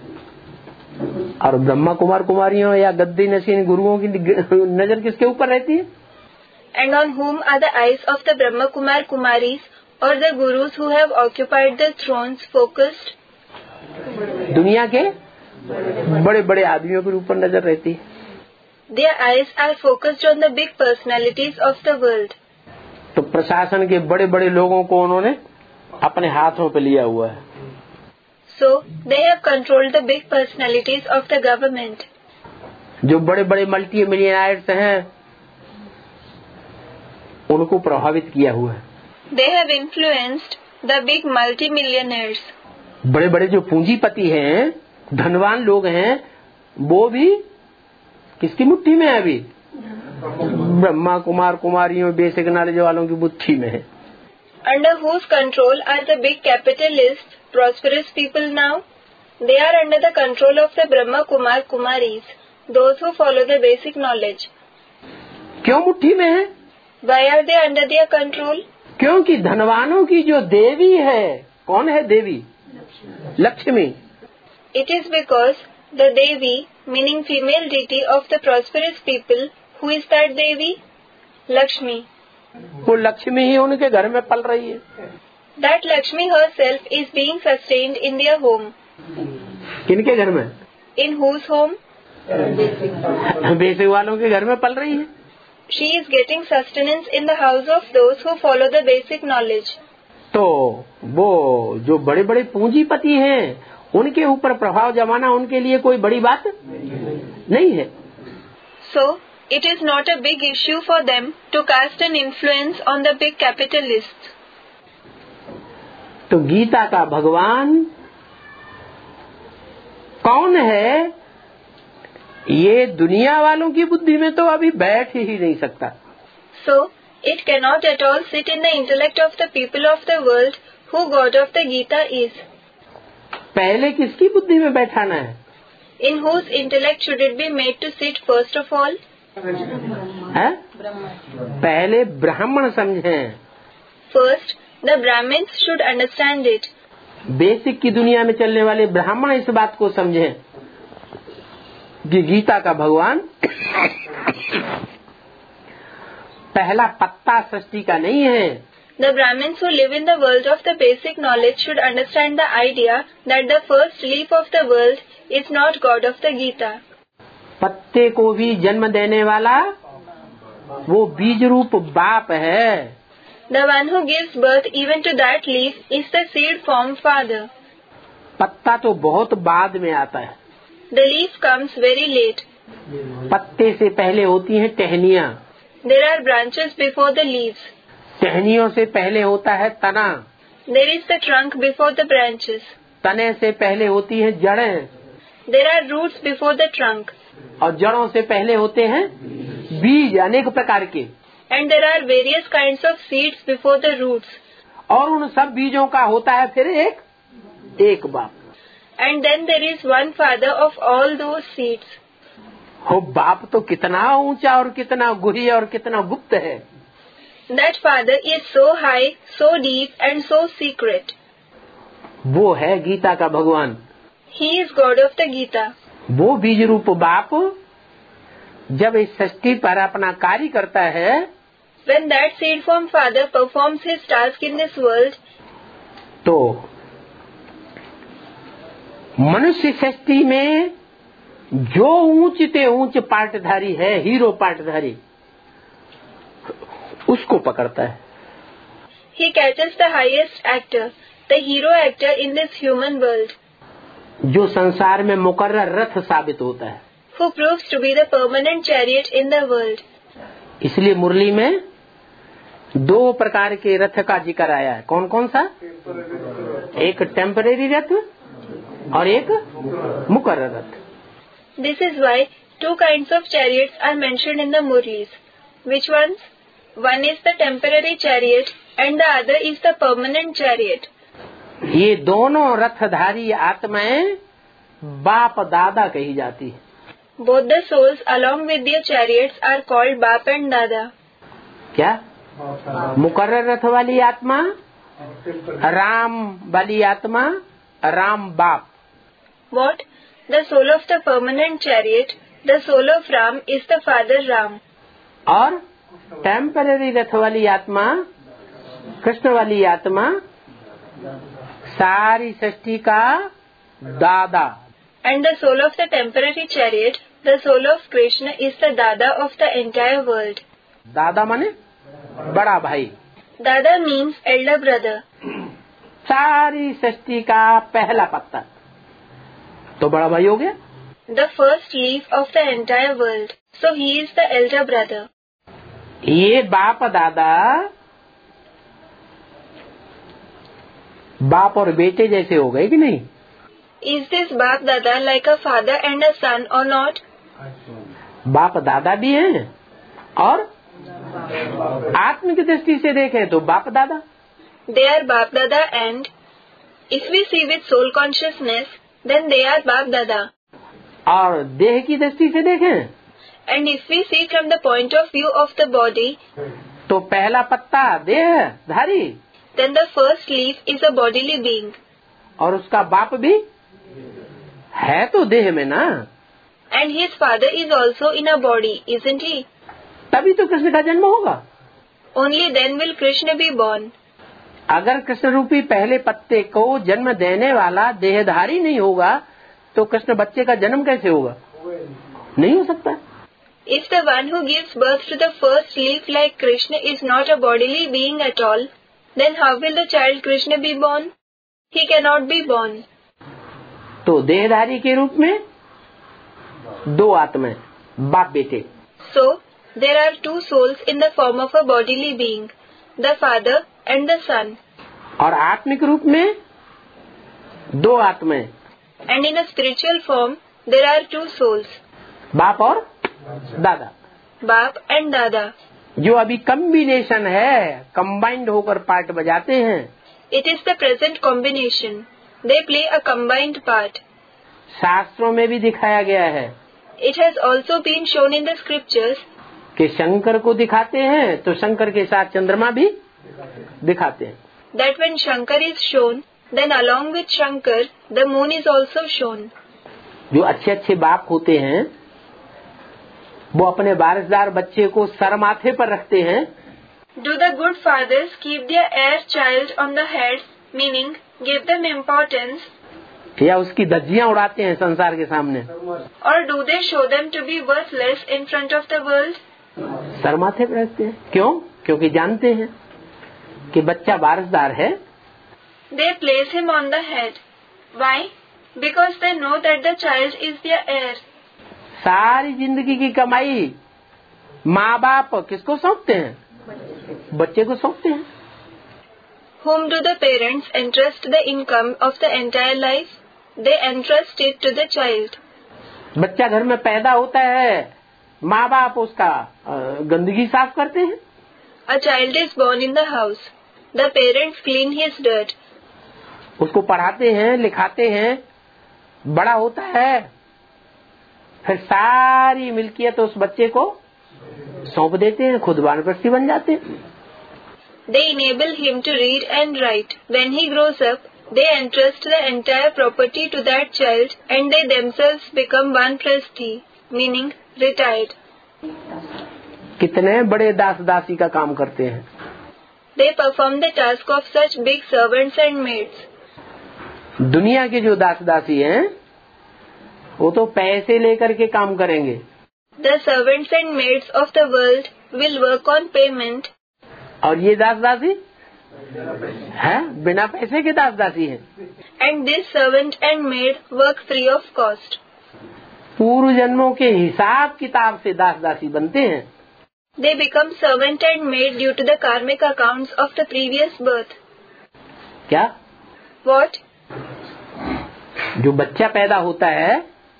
और ब्रह्मा कुमार कुमारियों या गद्दी नशीन गुरुओं की नजर किसके ऊपर रहती है? And on whom are the eyes of the Brahma Kumar Kumaris or the gurus who have occupied the thrones focused? दुनिया के बड़े बड़े आदमियों के ऊपर नजर रहती है। Their eyes are focused on the big personalities of the world. तो प्रशासन के बड़े बड़े लोगों को उन्होंने अपने हाथों पे लिया हुआ है। So they have controlled the big personalities of the government. जो बड़े बड़े मल्टी मिलियनर्स हैं उनको प्रभावित किया हुआ है। They have influenced the big multi-millionaires. बड़े बड़े जो पूंजीपति हैं, धनवान लोग हैं, वो भी किसकी मुट्ठी में है अभी? ब्रह्मा कुमार कुमारियों बेसिक नॉलेज वालों की मुट्ठी में है। Under whose control are the big capitalists, prosperous people now? They are under the control of the Brahma Kumar Kumaris, those who follow the basic knowledge. क्यों मुट्ठी में है? Why are they under their control? क्योंकि धनवानों की जो देवी है, कौन है देवी? Lakshmi. It is because the Devi, meaning female deity of the prosperous people, who is that Devi? Lakshmi. वो लक्ष्मी ही उनके घर में पल रही है। That Lakshmi herself is being sustained in their home. किनके घर में? In whose home? बेसिक वालों के घर में पल रही है। She is getting sustenance in the house of those who follow the basic knowledge. तो वो जो बड़े बड़े पूंजीपति हैं, उनके ऊपर प्रभाव जमाना उनके लिए कोई बड़ी बात नहीं है। So, it is not a big issue for them to cast an influence on the big capitalists. तो गीता का भगवान कौन है, ये दुनिया वालों की बुद्धि में तो अभी बैठ ही नहीं सकता। So, it cannot at all sit in the intellect of the people of the world who God of the Gita is. पहले किसकी बुद्धि में बैठाना है? In whose intellect should it be made to sit first of all? है? पहले ब्राह्मण समझें। First, the Brahmins should understand it. Basic की दुनिया में चलने वाले ब्राह्मण इस बात को समझें कि गीता का भगवान पहला पत्ता सृष्टि का नहीं है। The Brahmins who live in the world of the basic knowledge should understand the idea that the first leaf of the world is not God of the Gita. पत्ते को भी जन्म देने वाला वो बीज रूप बाप है। The one who gives birth even to that leaf is the seed form father. पत्ता तो बहुत बाद में आता है। The leaf comes very late. पत्ते से पहले होती हैं टहनियाँ। There are branches before the leaves. टहनियों से पहले होता है तना। There is the trunk before the branches. तने से पहले होती हैं जड़ें। There are roots before the trunk. और जड़ों से पहले होते हैं बीज अनेक प्रकार के। And there are various kinds of seeds before the roots. और उन सब बीजों का होता है फिर एक एक बाप। And then there is one father of all those seeds. हो बाप तो कितना ऊंचा और कितना गुह्य और कितना गुप्त है। That father is so high, so deep and so secret. वो है गीता का भगवान। He is God of the Gita. वो बीज रूप बाप जब इस सृष्टि पर अपना कार्य करता है, When that seed form father performs his task in this world, तो मनुष्य सृष्टि में जो ऊंच ते ऊंच पाटधारी है, हीरो पाटधारी, उसको पकड़ता है। he catches the highest actor, the hero actor in this human world, जो संसार में मुकर्रर रथ साबित होता है। who proves to be the permanent chariot in the world. इसलिए मुरली में दो प्रकार के रथ का जिक्र आया है। कौन कौन सा? एक टेम्परेरी रथ और एक मुकर्रर रथ। This is why two kinds of chariots are mentioned in the Murlis. Which ones? One is the temporary chariot and the other is the permanent chariot. ये दोनों रथधारी आत्माएं बाप दादा कही जाती है। Both the souls along with their chariots are called Bap and Dada. क्या? मुकर्रर रथ वाली आत्मा राम वाली आत्मा राम बाप। What? The soul of the permanent chariot, the soul of Ram is the father Ram. और टेम्पररी रथ वाली आत्मा कृष्ण वाली आत्मा सारी सृष्टि का दादा। And the soul of the temporary chariot, the soul of Krishna is the Dada of the entire world. दादा माने बड़ा भाई। Dada means elder brother. सारी सृष्टि का पहला पत्ता तो बड़ा भाई हो गया। The first leaf of the entire world. So he is the elder brother. ये बाप दादा बाप और बेटे जैसे हो गए कि नहीं? Is this Bap Dada like a father and a son or not? बाप दादा भी हैं और आत्म की दृष्टि से देखें तो बाप दादा। They are Bap Dada and if we see with soul consciousness, then they are Bap Dada. और देह की दृष्टि से देखें And if we see from the point of view of the body, तो पहला पत्ता देह धारी then the first leaf is a bodily being. और उसका बाप भी है तो देह में ना। And his father is also in a body, isn't he? तभी तो कृष्ण का जन्म होगा। Only then will Krishna be born. अगर कृष्ण रूपी पहले पत्ते को जन्म देने वाला देहधारी नहीं होगा तो कृष्ण बच्चे का जन्म कैसे होगा? नहीं हो सकता। If the one who gives birth to the first leaf like Krishna is not a bodily being at all, then how will the child Krishna be born? He cannot be born. तो देहधारी के रूप में दो आत्माएं, बाप बेटे। So, there are two souls in the form of a bodily being, the father and the son. और आत्मिक रूप में दो आत्माएं। And in a spiritual form, there are two souls, बाप और दादा। Bap and Dada. जो अभी कम्बिनेशन है, कंबाइंड होकर पार्ट बजाते हैं। It is the present combination. They play a combined part. शास्त्रों में भी दिखाया गया है। It has also been shown in the scriptures कि शंकर को दिखाते हैं तो शंकर के साथ चंद्रमा भी दिखाते हैं। that when Shankar is shown, then along with Shankar, the moon is also shown. जो अच्छे अच्छे बाप होते हैं वो अपने वारिसदार बच्चे को सर माथे पर रखते हैं। Do the good fathers keep their heir child on the head, meaning give them importance, या उसकी धज्जियां उड़ाते हैं संसार के सामने? or do they show them to be worthless in front of the world? सर माथे पर रखते हैं। क्यों? क्योंकि जानते हैं कि बच्चा वारिसदार है। They place him on the head. Why? Because they know that the child is their heir. सारी जिंदगी की कमाई माँ बाप किसको सौंपते हैं? बच्चे को सौंपते हैं। Whom do the parents entrust the income of the entire life? They entrust it to the child. बच्चा घर में पैदा होता है, माँ बाप उसका गंदगी साफ करते हैं। A child is born in the house. The parents clean his dirt. उसको पढ़ाते हैं, लिखाते हैं, बड़ा होता है, फिर सारी मिल्कियत उस बच्चे को सौंप देते हैं, खुद वानप्रस्थी बन जाते हैं। They enable him to read and write. When he grows up, they entrust the entire property to that child and they themselves become vanprasthi, meaning retired. कितने बड़े दास दासी का काम करते हैं। They perform the task of such big servants and maids. दुनिया के जो दास दासी हैं वो तो पैसे लेकर के काम करेंगे। The servants and maids of the world will work on payment. और ये दास दासी है बिना पैसे के दास दासी हैं। And this servant and maid work free of cost. पूर्व जन्मों के हिसाब किताब से दास दासी बनते हैं। They become servant and maid due to the karmic accounts of the previous birth. क्या? What? जो बच्चा पैदा होता है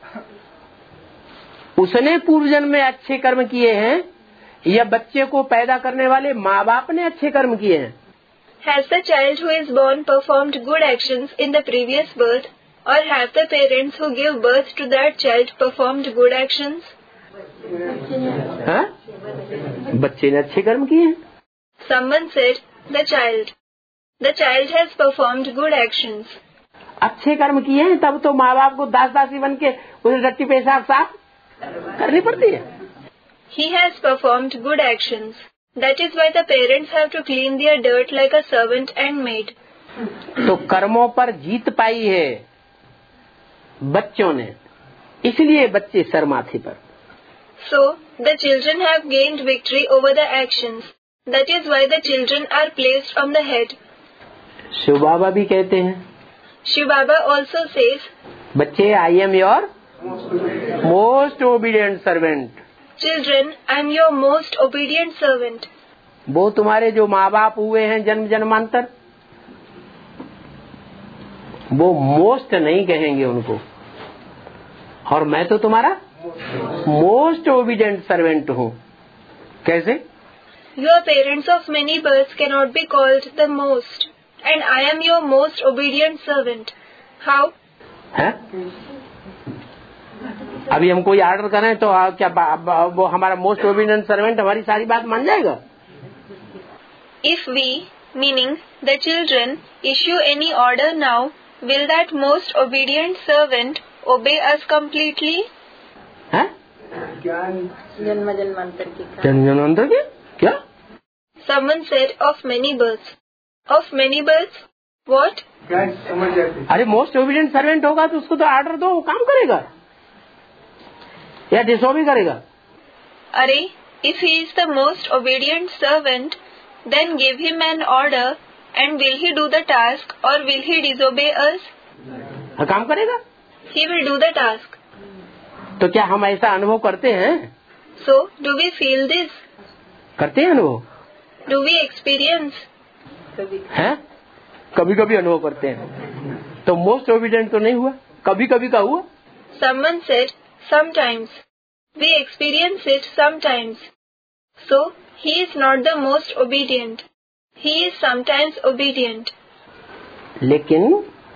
उसने पूर्व जन्म में अच्छे कर्म किए हैं या बच्चे को पैदा करने वाले माँ बाप ने अच्छे कर्म किए हैं? Has the child who is born performed good actions in the previous birth, or have the parents who give birth to that child performed good actions? हाँ? बच्चे ने अच्छे कर्म किए हैं। Someone said, the child. The child has performed good actions. अच्छे कर्म किए हैं तब तो माँ बाप को दास दासी बन के उसे रट्टी पेशाब साफ करनी पड़ती है। He has performed good actions. That is why the parents have to clean their dirt like a servant and maid. तो कर्मों पर जीत पाई है बच्चों ने, इसलिए बच्चे सर माथे पर। So, the children have gained victory over the actions. That is why the children are placed on the head. Shiv बाबा भी कहते हैं, Shiv Baba also says, बच्चे I am your most obedient servant. Children, I am your most obedient servant. वो तुम्हारे जो माँ बाप हुए हैं जन्म जन्मांतर, वो मोस्ट नहीं कहेंगे उनको, और मैं तो तुम्हारा मोस्ट ओबीडियंट सर्वेंट हूँ। कैसे? Your parents of many births cannot be called the most, and I am your most obedient servant. How? है? अभी हम कोई ऑर्डर करें तो आ, क्या बा, बा, वो हमारा मोस्ट ओबीडियंट सर्वेंट हमारी सारी बात मान जाएगा? If we, meaning the children, issue any order now, will that most obedient servant obey us completely? हैं? जन्म जन्मांतर की जन्म जन्मांतर के क्या? Someone said of many births. Of many births? What? अरे मोस्ट ओबीडियंट सर्वेंट होगा तो उसको तो ऑर्डर दो, वो काम करेगा या डिसोबी करेगा? अरे, if he is the most obedient servant, then give him an order, and will he do the task or will he disobey us? हाँ, काम करेगा। He will do the task. तो क्या हम ऐसा अनुभव करते हैं? So, do we feel this? करते हैं अनुभव? Do we experience? हैं? कभी कभी अनुभव करते हैं। तो मोस्ट ओबीडियंट तो नहीं हुआ, कभी कभी का हुआ। Someone said, sometimes. We experience it sometimes. So, he is not the most obedient. He is sometimes obedient. लेकिन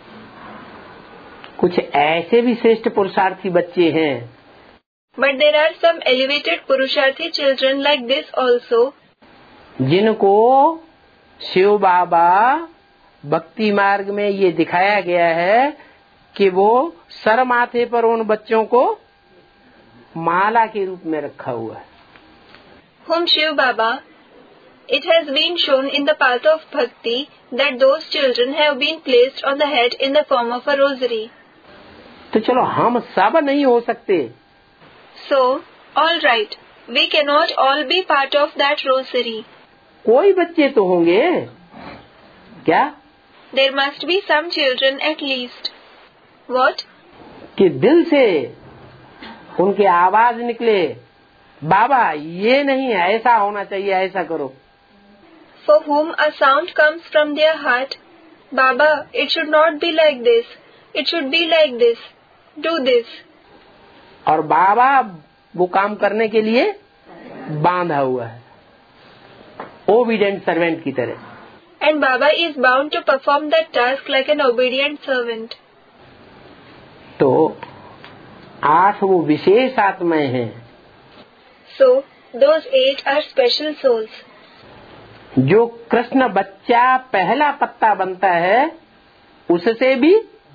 कुछ ऐसे भी श्रेष्ठ पुरुषार्थी बच्चे हैं, But there are some elevated Purusharthi children like this also, जिनको शिव बाबा भक्ति मार्ग में ये दिखाया गया है कि वो सर माथे पर उन बच्चों को माला के रूप में रखा हुआ है। whom Shiv Baba, it has been shown in the path of bhakti that those children have been placed on the head in the form of a rosary. तो चलो हम सब नहीं हो सकते, So, all right, we cannot all be part of that rosary. कोई बच्चे तो होंगे क्या There must be some children at least. What? कि दिल से उनके आवाज निकले, बाबा ये नहीं है, ऐसा होना चाहिए, ऐसा करो। For whom a sound comes from their heart, Baba, it should not be like this. It should be like this. Do this. और बाबा वो काम करने के लिए बांधा हुआ है, ओबीडिएंट सर्वेंट की तरह। And Baba is bound to perform that task like an obedient servant. तो आठ वो विशेष आत्माएं हैं, So, those eight are special souls. जो कृष्ण बच्चा पहला पत्ता बनता है उससे भी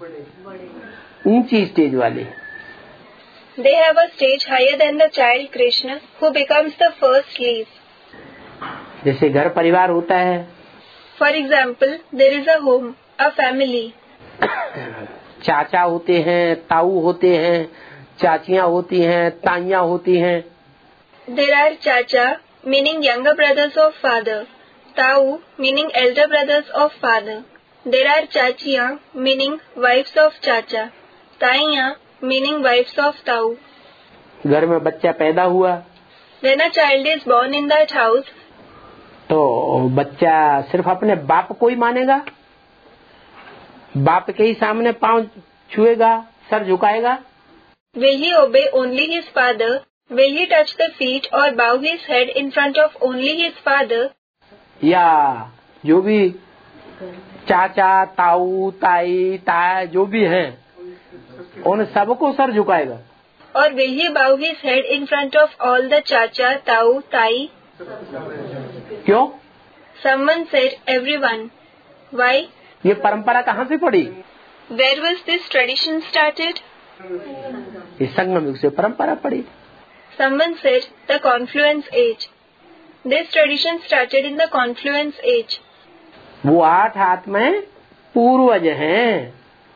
ऊंची स्टेज वाले। They have a stage higher than the child Krishna who becomes the first leaf. जैसे घर परिवार होता है, For example, there is a home, a family. चाचा होते हैं, ताऊ होते हैं, चाचियां होती हैं, ताइयां होती हैं। There are chacha, meaning younger brothers of father. Tau, meaning elder brothers of father. There are chachiya, meaning wives of chacha. Taiya, meaning wives of tau. घर में बच्चा पैदा हुआ When a child is born in that house, तो बच्चा सिर्फ अपने बाप को ही मानेगा, बाप के ही सामने पांव छुएगा, सर झुकाएगा। will he obey only his father? Will he touch the feet or bow his head in front of only his father? या जो भी चाचा, ताऊ, ताई, ताया जो भी हैं, उन सबको सर झुकाएगा। Or will he bow his head in front of all the chacha, tau, tai? क्यों? Someone said everyone. Why? ये परंपरा कहाँ से पड़ी? Where was this tradition started? इस संगम युग से परंपरा पड़ी। Someone said the confluence age. This tradition started in the confluence age. वो आठ आत्माएं पूर्वज हैं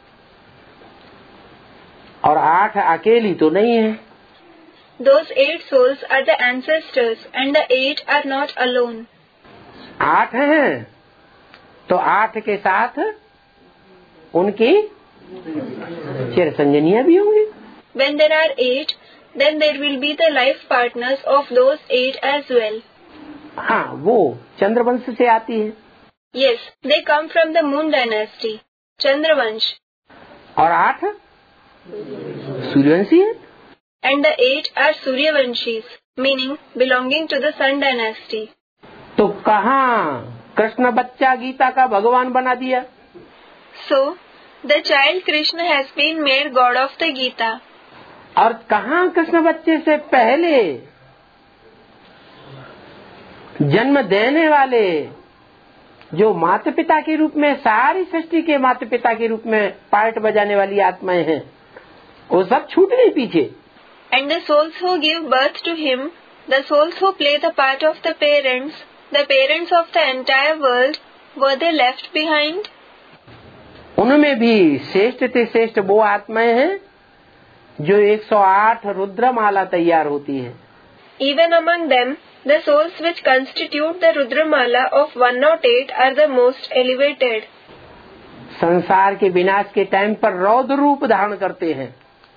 और आठ अकेली तो नहीं है। Those eight souls are the ancestors and the eight are not alone. आठ हैं तो आठ के साथ उनकी चिर संजनियां भी होंगी। When there are eight, then there will be the life partners of those eight as well. हाँ, वो चंद्रवंश से आती है। Yes, they come from the moon dynasty, Chandravansh. और आठ सूर्यवंशी है। And the eight are Suryavanshis, meaning belonging to the sun dynasty. तो कहाँ कृष्ण बच्चा गीता का भगवान बना दिया? So, the child Krishna has been made God of the Gita. और कहाँ कृष्ण बच्चे से पहले जन्म देने वाले जो माता पिता के रूप में, सारी सृष्टि के माता पिता के रूप में पार्ट बजाने वाली आत्माएं हैं, वो सब छूट गई पीछे. And the souls who give birth to him, the souls who play the part of the parents, the parents of the entire world, were they left behind? उनमें भी श्रेष्ठ से श्रेष्ठ वो आत्माएं हैं जो एक सौ आठ रुद्रमाला तैयार होती है. Even among them, the souls which constitute the Rudramala of one oh eight are the most elevated. संसार के विनाश के टाइम पर रौद्र रूप धारण करते हैं,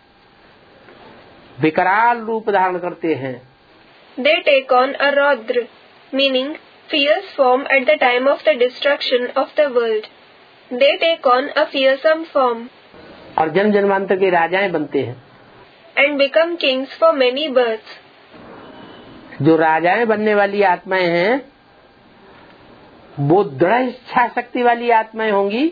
विकराल रूप धारण करते हैं. They take on a Raudra, meaning fierce form at the time of the destruction of the world. They take on a fearsome form. और जन्म जन्मांतर के राजाएं बनते हैं. And become kings for many births. जो राजाएं बनने वाली आत्माएं हैं, वो दृढ़ इच्छा शक्ति वाली आत्माएं होंगी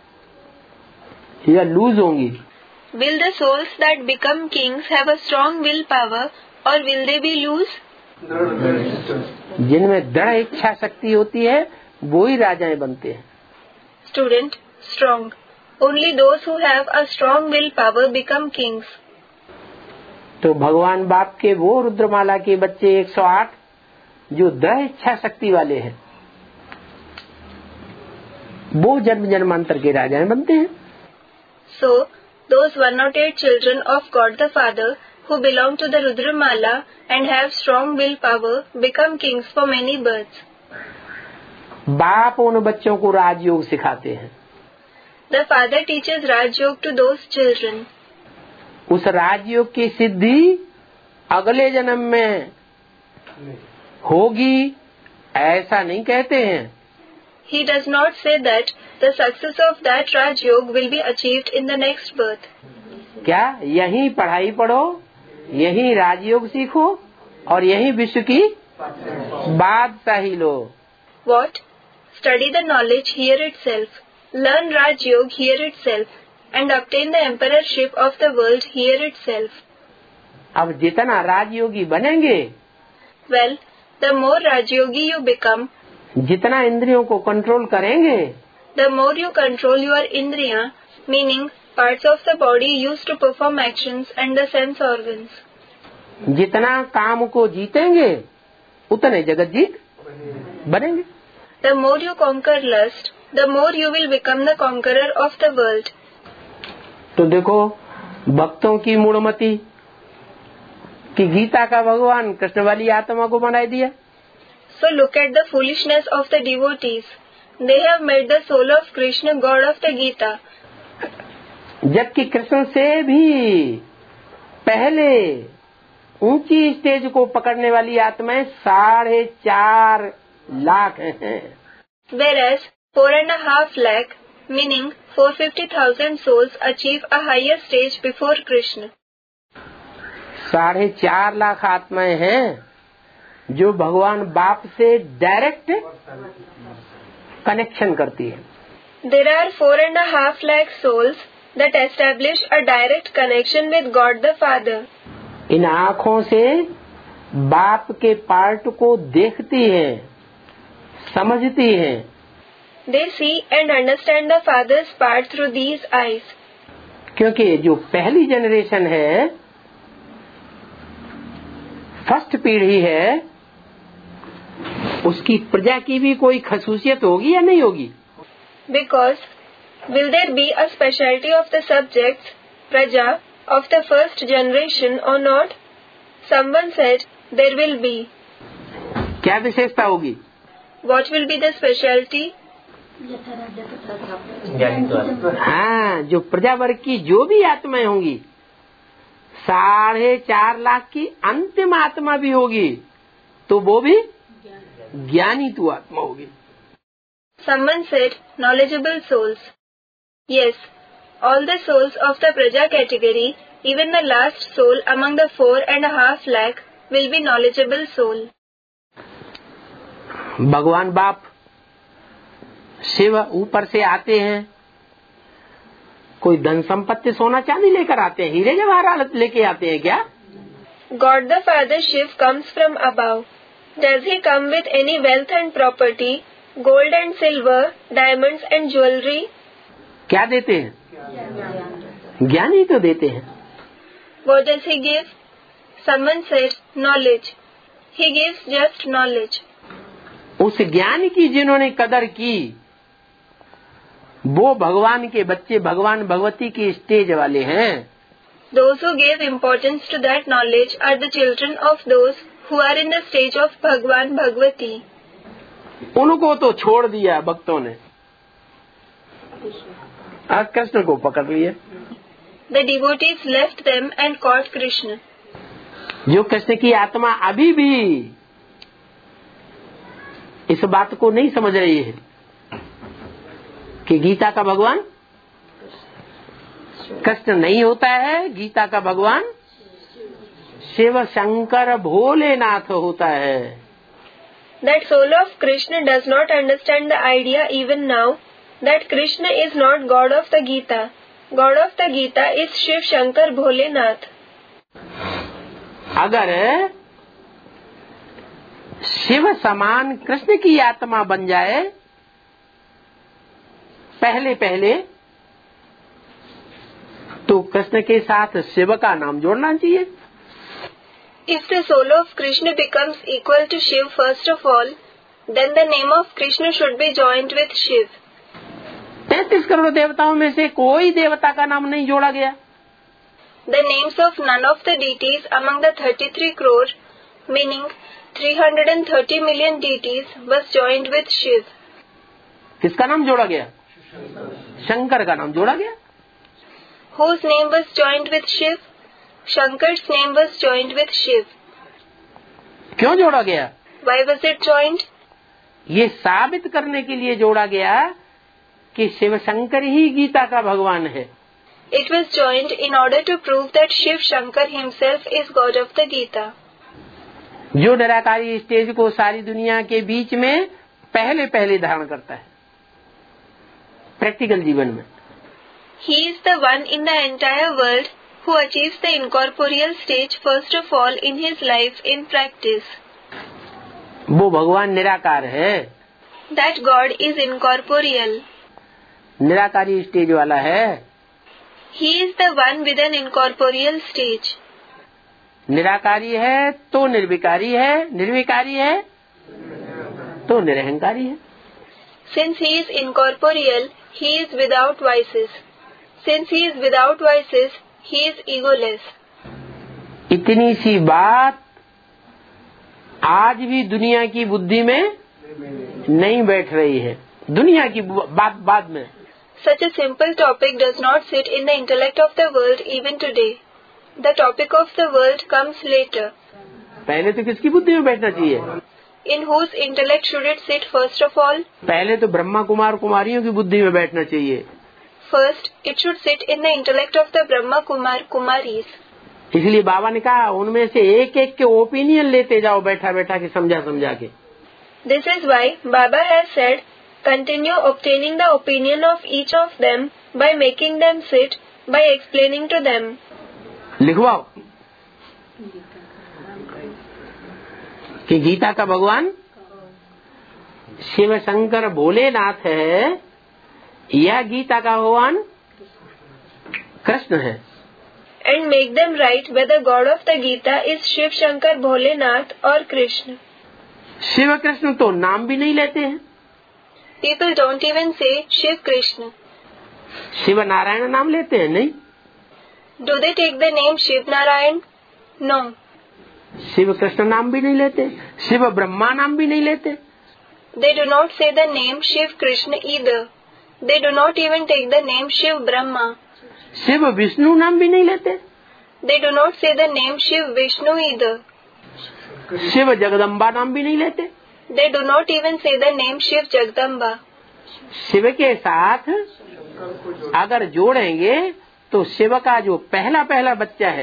या लूज होंगी? Will the souls that become kings have a strong willpower or will they be loose? जिनमें दृढ़ इच्छा शक्ति होती है वो ही राजाएं बनते हैं. Student, strong. Only those who have a strong willpower become kings. तो भगवान बाप के वो रुद्रमाला के बच्चे एक सौ आठ जो दृढ़ इच्छा शक्ति वाले हैं, वो जन्म जन्मांतर के राजाएं बनते हैं. So, those one oh eight children of God the Father who belong to the Rudramala and have strong willpower become kings for many births. बाप उन बच्चों को राजयोग सिखाते हैं. The father teaches Raj Yoga to those children. उस राजयोग की सिद्धि अगले जन्म में होगी ऐसा नहीं कहते हैं. He does not say that the success of that Raj Yoga will be achieved in the next birth. क्या यहीं पढ़ाई पढ़ो, यहीं राजयोग सीखो और यहीं विश्व की बादशाही लो? What? Study the knowledge here itself, learn Raj Yoga here itself, and obtain the emperorship of the world here itself. अब जितना राजयोगी बनेंगे, well, the more Rajyogi you become, जितना इंद्रियों को कंट्रोल करेंगे, the more you control your indriya, meaning parts of the body used to perform actions and the sense organs. जितना काम को जीतेंगे उतने जगत जीत बनेंगे. The more you conquer lust, the more you will become the conqueror of the world. तो देखो भक्तों की मूढ़मति कि गीता का भगवान कृष्ण वाली आत्मा को बना दिया. So look at the foolishness of the devotees. They have made the soul of Krishna God of the Gita. जबकि कृष्ण से भी पहले ऊंची स्टेज को पकड़ने वाली आत्माएं साढ़े चार लाख हैं. Whereas four and a half lakh, meaning four hundred fifty thousand souls achieve a higher stage before Krishna. साढ़े चार लाख आत्माएं हैं जो भगवान बाप से डायरेक्ट कनेक्शन करती है. There are four and a half lakh souls that establish a direct connection with God the Father. इन आँखों से बाप के पार्ट को देखती हैं, समझती हैं. They see and understand the Father's part through these eyes. क्योंकि जो पहली जनरेशन है, फर्स्ट पीढ़ी है, उसकी प्रजा की भी कोई खसूसियत होगी या नहीं होगी? Because will there be a specialty of the subjects, praja, of the first generation or not? Someone said there will be. क्या विशेषता होगी? What will be the specialty? हाँ, जो प्रजा वर्ग की जो भी आत्माएं होंगी, साढ़े चार लाख की अंतिम आत्मा भी होगी, तो वो भी ज्ञानी तू आत्मा होगी. Someone said knowledgeable souls. Yes, all the souls of the praja category, even the last soul among the four and a half lakh, will be knowledgeable soul. भगवान बाप शिव ऊपर से आते हैं, कोई धन संपत्ति सोना चांदी लेकर आते हैं, हीरे जवाहरात लेके आते हैं क्या? God the Father Shiv comes from above. Does he come with any wealth and property, gold and silver, diamonds and jewelry. क्या देते हैं? ज्ञान ही तो देते हैं. What does he give? Someone said knowledge. He gives just knowledge. उस ज्ञान की जिन्होंने कदर की वो भगवान के बच्चे भगवान भगवती की स्टेज वाले हैं. Those who gave importance to that knowledge are the children of those who are in the stage of Bhagwan Bhagwati. उनको तो छोड़ दिया भक्तों ने, आज कृष्ण को पकड़ लिया. The devotees left them and caught Krishna. जो कृष्ण की आत्मा अभी भी इस बात को नहीं समझ रही है कि गीता का भगवान कृष्ण नहीं होता है, गीता का भगवान शिव शंकर भोलेनाथ होता है. That soul of Krishna does not understand the idea even now that Krishna is not God of the Gita. God of the Gita is Shiv Shankar Bholenath. अगर शिव समान कृष्ण की आत्मा बन जाए पहले पहले तो कृष्ण के साथ शिव का नाम जोड़ना चाहिए. If the soul of Krishna becomes equal to Shiv first of all, then the name of Krishna should be joined with Shiv. तैतीस करोड़ देवताओं में से कोई देवता का नाम नहीं जोड़ा गया. The names of none of the deities among the thirty-three crore, meaning three hundred thirty million deities, was joined with Shiv. किसका नाम जोड़ा गया? शंकर का नाम जोड़ा गया. Whose name was joined with Shiv? Shankar's name was joined with Shiv. क्यों जोड़ा गया? Why was it joined? ये साबित करने के लिए जोड़ा गया कि शिव शंकर ही गीता का भगवान है. It was joined in order to prove that Shiv Shankar himself is God of the Gita. जो निराकारी स्टेज को सारी दुनिया के बीच में पहले पहले धारण करता है प्रैक्टिकल जीवन में. He is the one in the entire world who achieves the incorporeal stage first of all in his life in practice. वो भगवान निराकार है. That God is incorporeal. निराकारी स्टेज वाला है. He is the one with an incorporeal stage. निराकारी है तो निर्विकारी है, निर्विकारी है तो निरहंकारी है. Since he is incorporeal, he is without vices. Since he is without vices, he is egoless. इतनी सी बात आज भी दुनिया की बुद्धि में नहीं बैठ रही है. दुनिया की बात बाद में. Such a simple topic does not sit in the intellect of the world even today. The topic of the world comes later. पहले तो किसकी बुद्धि में बैठना चाहिए? In whose intellect should it sit first of all? पहले तो ब्रह्मा कुमार कुमारियों की बुद्धि में बैठना चाहिए. First, it should sit in the intellect of the Brahma Kumar Kumaris. इसलिए बाबा ने कहा उनमें से एक एक के ओपिनियन लेते जाओ बैठा बैठा के समझा समझा के. This is why Baba has said, continue obtaining the opinion of each of them by making them sit, by explaining to them. लिखवाओ कि गीता का भगवान शिव शंकर भोलेनाथ है या गीता का भगवान कृष्ण है. And make them write whether God of the Gita is Shiv Shankar Bholenath or Krishna. Shiv Krishna तो नाम भी नहीं लेते हैं. People don't even say Shiv Krishna. Shiv Narayan नाम लेते हैं? नहीं. Do they take the name Shiv Narayan? No. Shiv Krishna नाम भी नहीं लेते. शिव ब्रह्मा नाम भी नहीं लेते. They do not say the name Shiv Krishna either. They do not even take the name Shiv Brahma. Shiv Vishnu नाम भी नहीं लेते. They do not say the name Shiv Vishnu either. Shiv Jagdamba नाम भी नहीं लेते. They do not even say the name Shiv Jagdamba. Shiv के साथ अगर जोड़ेंगे तो शिव का जो पहला पहला बच्चा है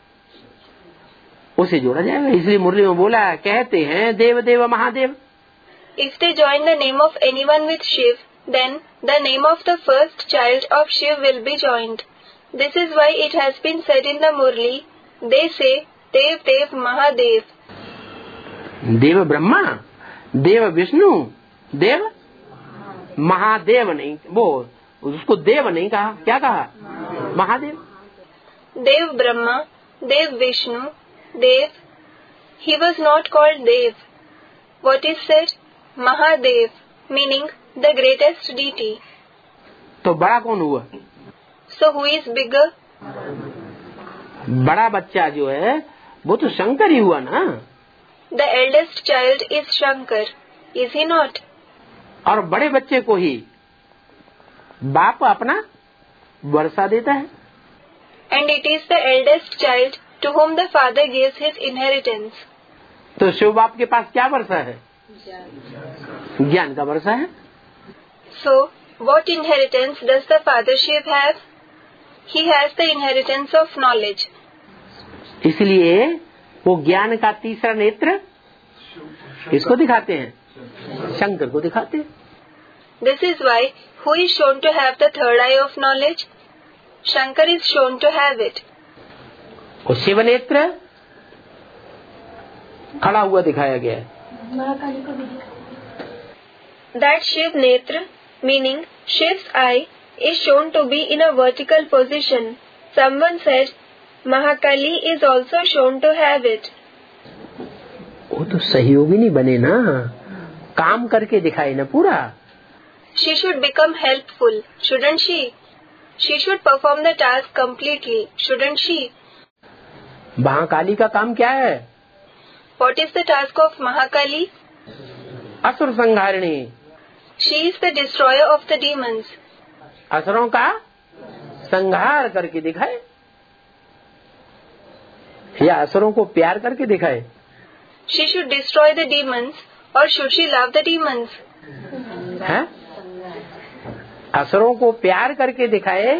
उसे जोड़ा जाएगा. इसलिए मुरली में बोला कहते हैं देव देव Mahadev. If they join the name of anyone with Shiv, then the name of the first child of Shiv will be joined. This is why it has been said in the Murli, they say Dev Dev Mahadev. देव ब्रह्मा, देव विष्णु, देव महादेव नहीं, वो उसको देव नहीं कहा, क्या कहा? Mahadev. Dev Brahma, Dev Vishnu, Dev. He was not called Dev. What is said? Mahadev, meaning the greatest deity. तो बड़ा कौन हुआ? So who is bigger? बड़ा बच्चा जो है वो तो शंकर ही हुआ ना. The eldest child is Shankar, is he not? और बड़े बच्चे को ही बाप अपना वर्षा देता है. And it is the eldest child to whom the father gives his inheritance. तो शिव बाप के पास क्या वर्षा है? ज्ञान का वर्षा है. So, what inheritance does the father Shiv have? He has the inheritance of knowledge. इसलिए वो ज्ञान का तीसरा नेत्र इसको दिखाते हैं, शंकर को दिखाते हैं. This is why who is shown to have the third eye of knowledge? Shankar is shown to have it. और शिव नेत्र खड़ा हुआ दिखाया गया है. That Shiv Netra, meaning Shiv's eye, is shown to be in a vertical position. Someone said, Mahakali is also shown to have it. वो तो सहयोगी नहीं बने ना, काम करके दिखाए ना पूरा. She should become helpful, shouldn't she? She should perform the task completely, shouldn't she? Mahakali का काम क्या है? What is the task of Mahakali? असुर संहारिणी. She is the destroyer of the demons. असुरों का संहार करके दिखाए या असुरों को प्यार करके दिखाए. She should destroy the demons, or should she love the demons? है? असुरों को प्यार करके दिखाए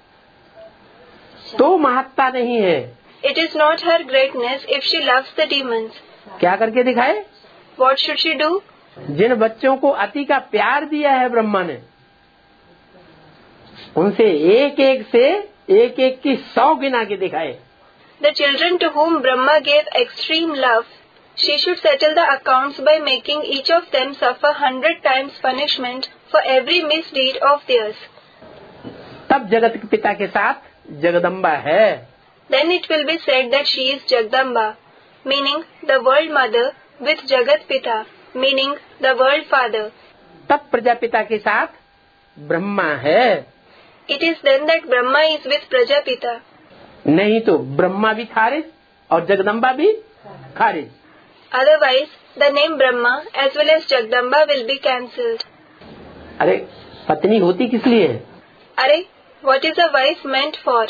तो महत्ता नहीं है. It is not her greatness if she loves the demons. क्या करके दिखाए? What should she do? जिन बच्चों को अति का प्यार दिया है ब्रह्मा ने, उनसे एक एक से एक एक की सौ गिना के दिखाए. The children to whom Brahma gave extreme love, she should settle the accounts by making each of them suffer hundred times punishment for every misdeed of theirs. तब जगत के पिता के साथ जगदम्बा है. Then it will be said that she is Jagdamba, meaning the world mother, with Jagat Pita, meaning the world father. तब प्रजापिता के साथ ब्रह्मा है. It is then that Brahma is with Prajapita. नहीं तो ब्रह्मा भी खारिज और जगदम्बा भी खारिज. Otherwise, the name Brahma as well as Jagdamba will be cancelled. अरे पत्नी होती किस लिए है? अरे, what is a wife meant for?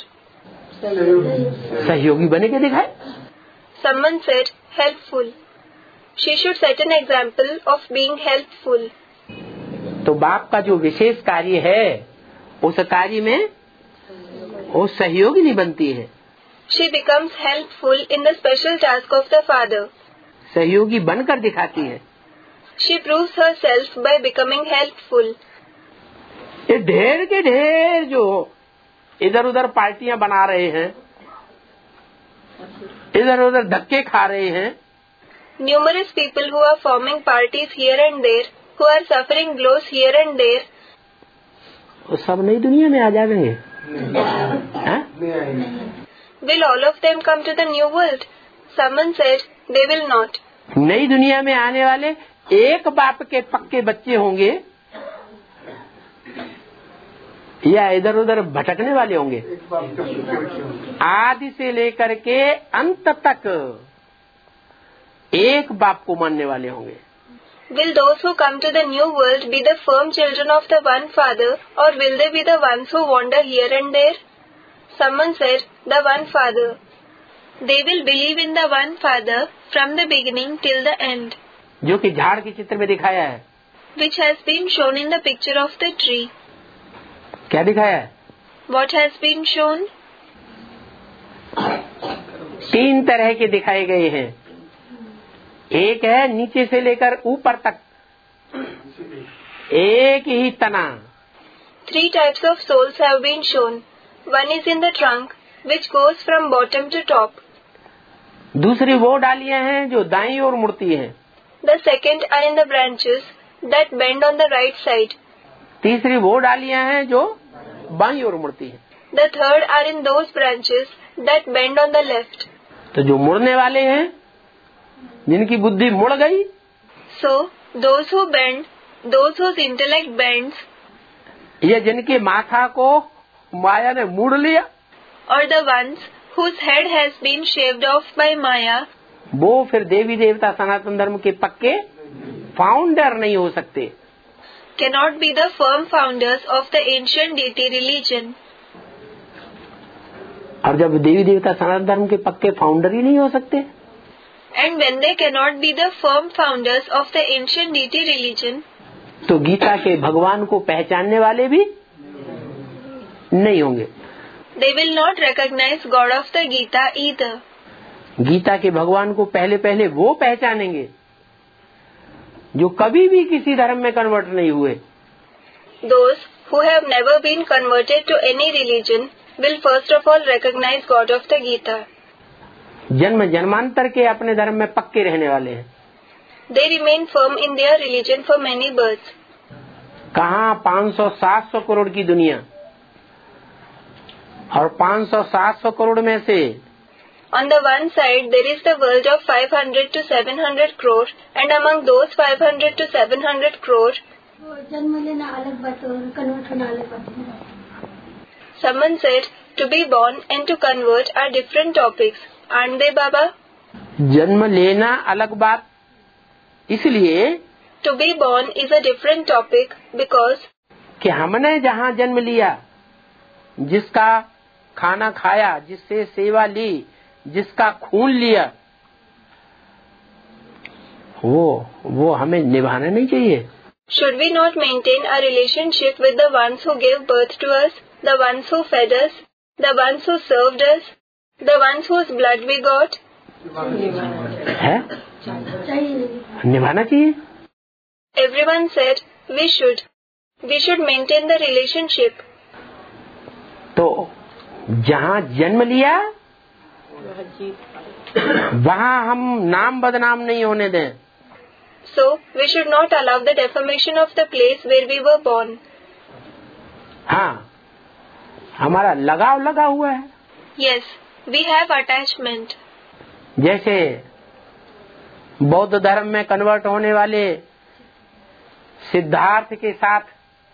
सहयोगी बने के दिखाए. Someone said helpful. She should set an example of being helpful. तो बाप का जो विशेष कार्य है उस कार्य में वो सहयोगी नहीं बनती है. She becomes helpful in the special task of the father. सहयोगी बनकर दिखाती है. She proves herself by becoming helpful. ये ढेर के ढेर जो इधर उधर पार्टियां बना रहे हैं, इधर उधर धक्के खा रहे हैं. Numerous people who are forming parties here and there, who are suffering blows here and there, वो सब नई दुनिया में आ जाएंगे. will all of them come to the new world? Someone said they will not. नई दुनिया में आने वाले एक बाप के पक्के बच्चे होंगे या इधर उधर भटकने वाले होंगे. आदि से लेकर के अंत तक एक बाप को मानने वाले होंगे. Will those who come to the new world be the firm children of the one father, or will they be the ones who wander here and there? Someone said, the one father. They will believe in the one father from the beginning till the end. जो कि झाड़ के चित्र में दिखाया है. Which has been shown in the picture of the tree. क्या दिखाया है? What has been shown? तीन तरह के दिखाए गए हैं. एक है नीचे से लेकर ऊपर तक एक ही तना. Three types of souls have been shown. One is in the trunk, which goes from bottom to top. दूसरी वो डालियां हैं जो दाईं ओर मुड़ती हैं. The second are in the branches, that bend on the right side. तीसरी वो डालियां हैं जो बाईं ओर मुड़ती हैं। The third are in those branches that bend on the left. तो जो मुड़ने वाले हैं, जिनकी बुद्धि मुड़ गई, So those who bend, those whose intellect bends, ये जिनके माथा को माया ने मूड़ लिया, or the ones whose head has been shaved off by Maya, वो फिर देवी देवता सनातन धर्म के पक्के फाउंडर नहीं हो सकते। cannot be the firm founders of the ancient deity religion. और जब देवी देवता सनातन धर्म के पक्के फाउंडर ही नहीं हो सकते, And when they cannot be the firm founders of the ancient deity religion, तो गीता के भगवान को पहचानने वाले भी नहीं होंगे। they will not recognize God of the Gita either. Gita के भगवान को पहले पहले वो पहचानेंगे जो कभी भी किसी धर्म में कन्वर्ट नहीं हुए। Those who have never been converted to any religion will first of all recognize God of the Gita. जन्म जन्मांतर के अपने धर्म में पक्के रहने वाले हैं। They remain firm in their religion for many births. कहाँ पाँच सौ सात सौ करोड़ की दुनिया, और पाँच सौ सात सौ करोड़ में से On the one side, there is the world of five hundred to seven hundred crore, and among those five hundred to seven hundred crore, जन्म लेना अलग बात और कन्वर्ट होना अलग बात। someone said to be born and to convert are different topics, aren't they, Baba? जन्म लेना अलग बात, इसलिए To be born is a different topic because कि हमने जहाँ जन्म लिया, जिसका खाना खाया, जिससे सेवा ली, जिसका खून लिया, वो वो हमें निभाना नहीं चाहिए। should we not maintain a relationship with the ones who gave birth to us, the ones who fed us, the ones who served us, the ones whose blood we got? है, निभाना चाहिए। Everyone said we should. We should maintain the relationship. तो जहाँ जन्म लिया वहाँ हम नाम बदनाम नहीं होने दें। So we should not allow the defamation of the place where we were born. हाँ, हमारा लगाव लगा हुआ है। Yes, we have attachment. जैसे बौद्ध धर्म में कन्वर्ट होने वाले सिद्धार्थ के साथ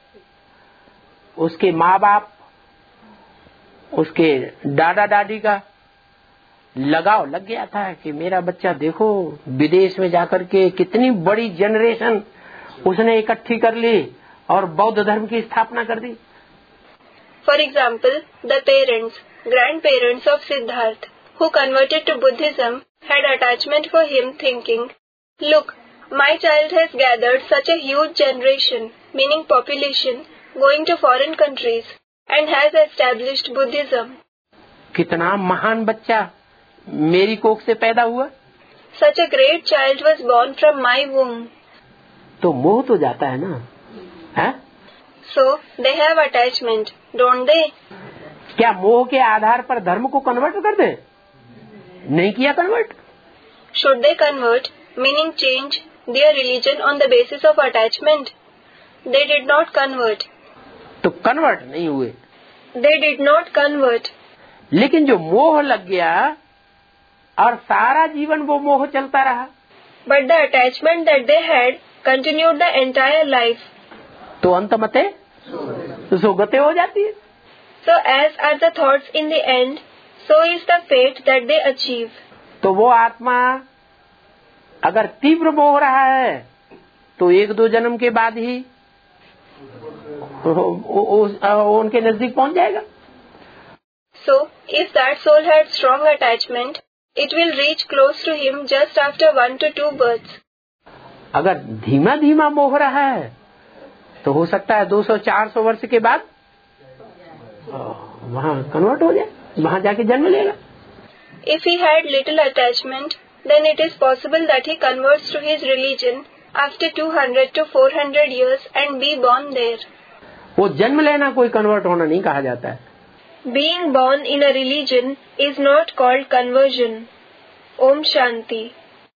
उसके माँ बाप, उसके दादा दादी का लगाव लग गया था कि मेरा बच्चा देखो विदेश में जाकर के कितनी बड़ी जनरेशन उसने इकट्ठी कर ली और बौद्ध धर्म की स्थापना कर दी। For example, the parents, grandparents of Siddharth, who converted to Buddhism, had attachment for him, thinking, look, my child has gathered such a huge generation, meaning population, going to foreign countries, and has established Buddhism. कितना महान बच्चा मेरी कोख से पैदा हुआ। Such a great child was born from my womb. तो मोह तो जाता है ना, है? So they have attachment, don't they? क्या मोह के आधार पर धर्म को कन्वर्ट कर दें? नहीं किया convert. Should they convert, meaning change their religion on the basis of attachment? They did not convert. तो कन्वर्ट नहीं हुए। They did not convert. लेकिन जो मोह लग गया और सारा जीवन वो मोह चलता रहा, But the attachment that they had continued the entire life. तो अंत मते सुगते हो जाती है। So as are the thoughts in the end, so is the fate that they achieve. तो वो आत्मा अगर तीव्र मोह रहा है तो एक दो जन्म के बाद ही उनके नजदीक पहुंच जाएगा। So if that soul had strong attachment, it will reach close to him just after one to two births. अगर धीमा धीमा मोह रहा है तो हो सकता है दो सौ चार सौ वर्ष के बाद वहाँ कन्वर्ट हो जाए, वहाँ जाके जन्म लेगा। If he had little attachment, then it is possible that he converts to his religion after two hundred to four hundred years and be born there. वो जन्म लेना कोई कन्वर्ट होना नहीं कहा जाता है। Being born in a religion is not called conversion. Om Shanti.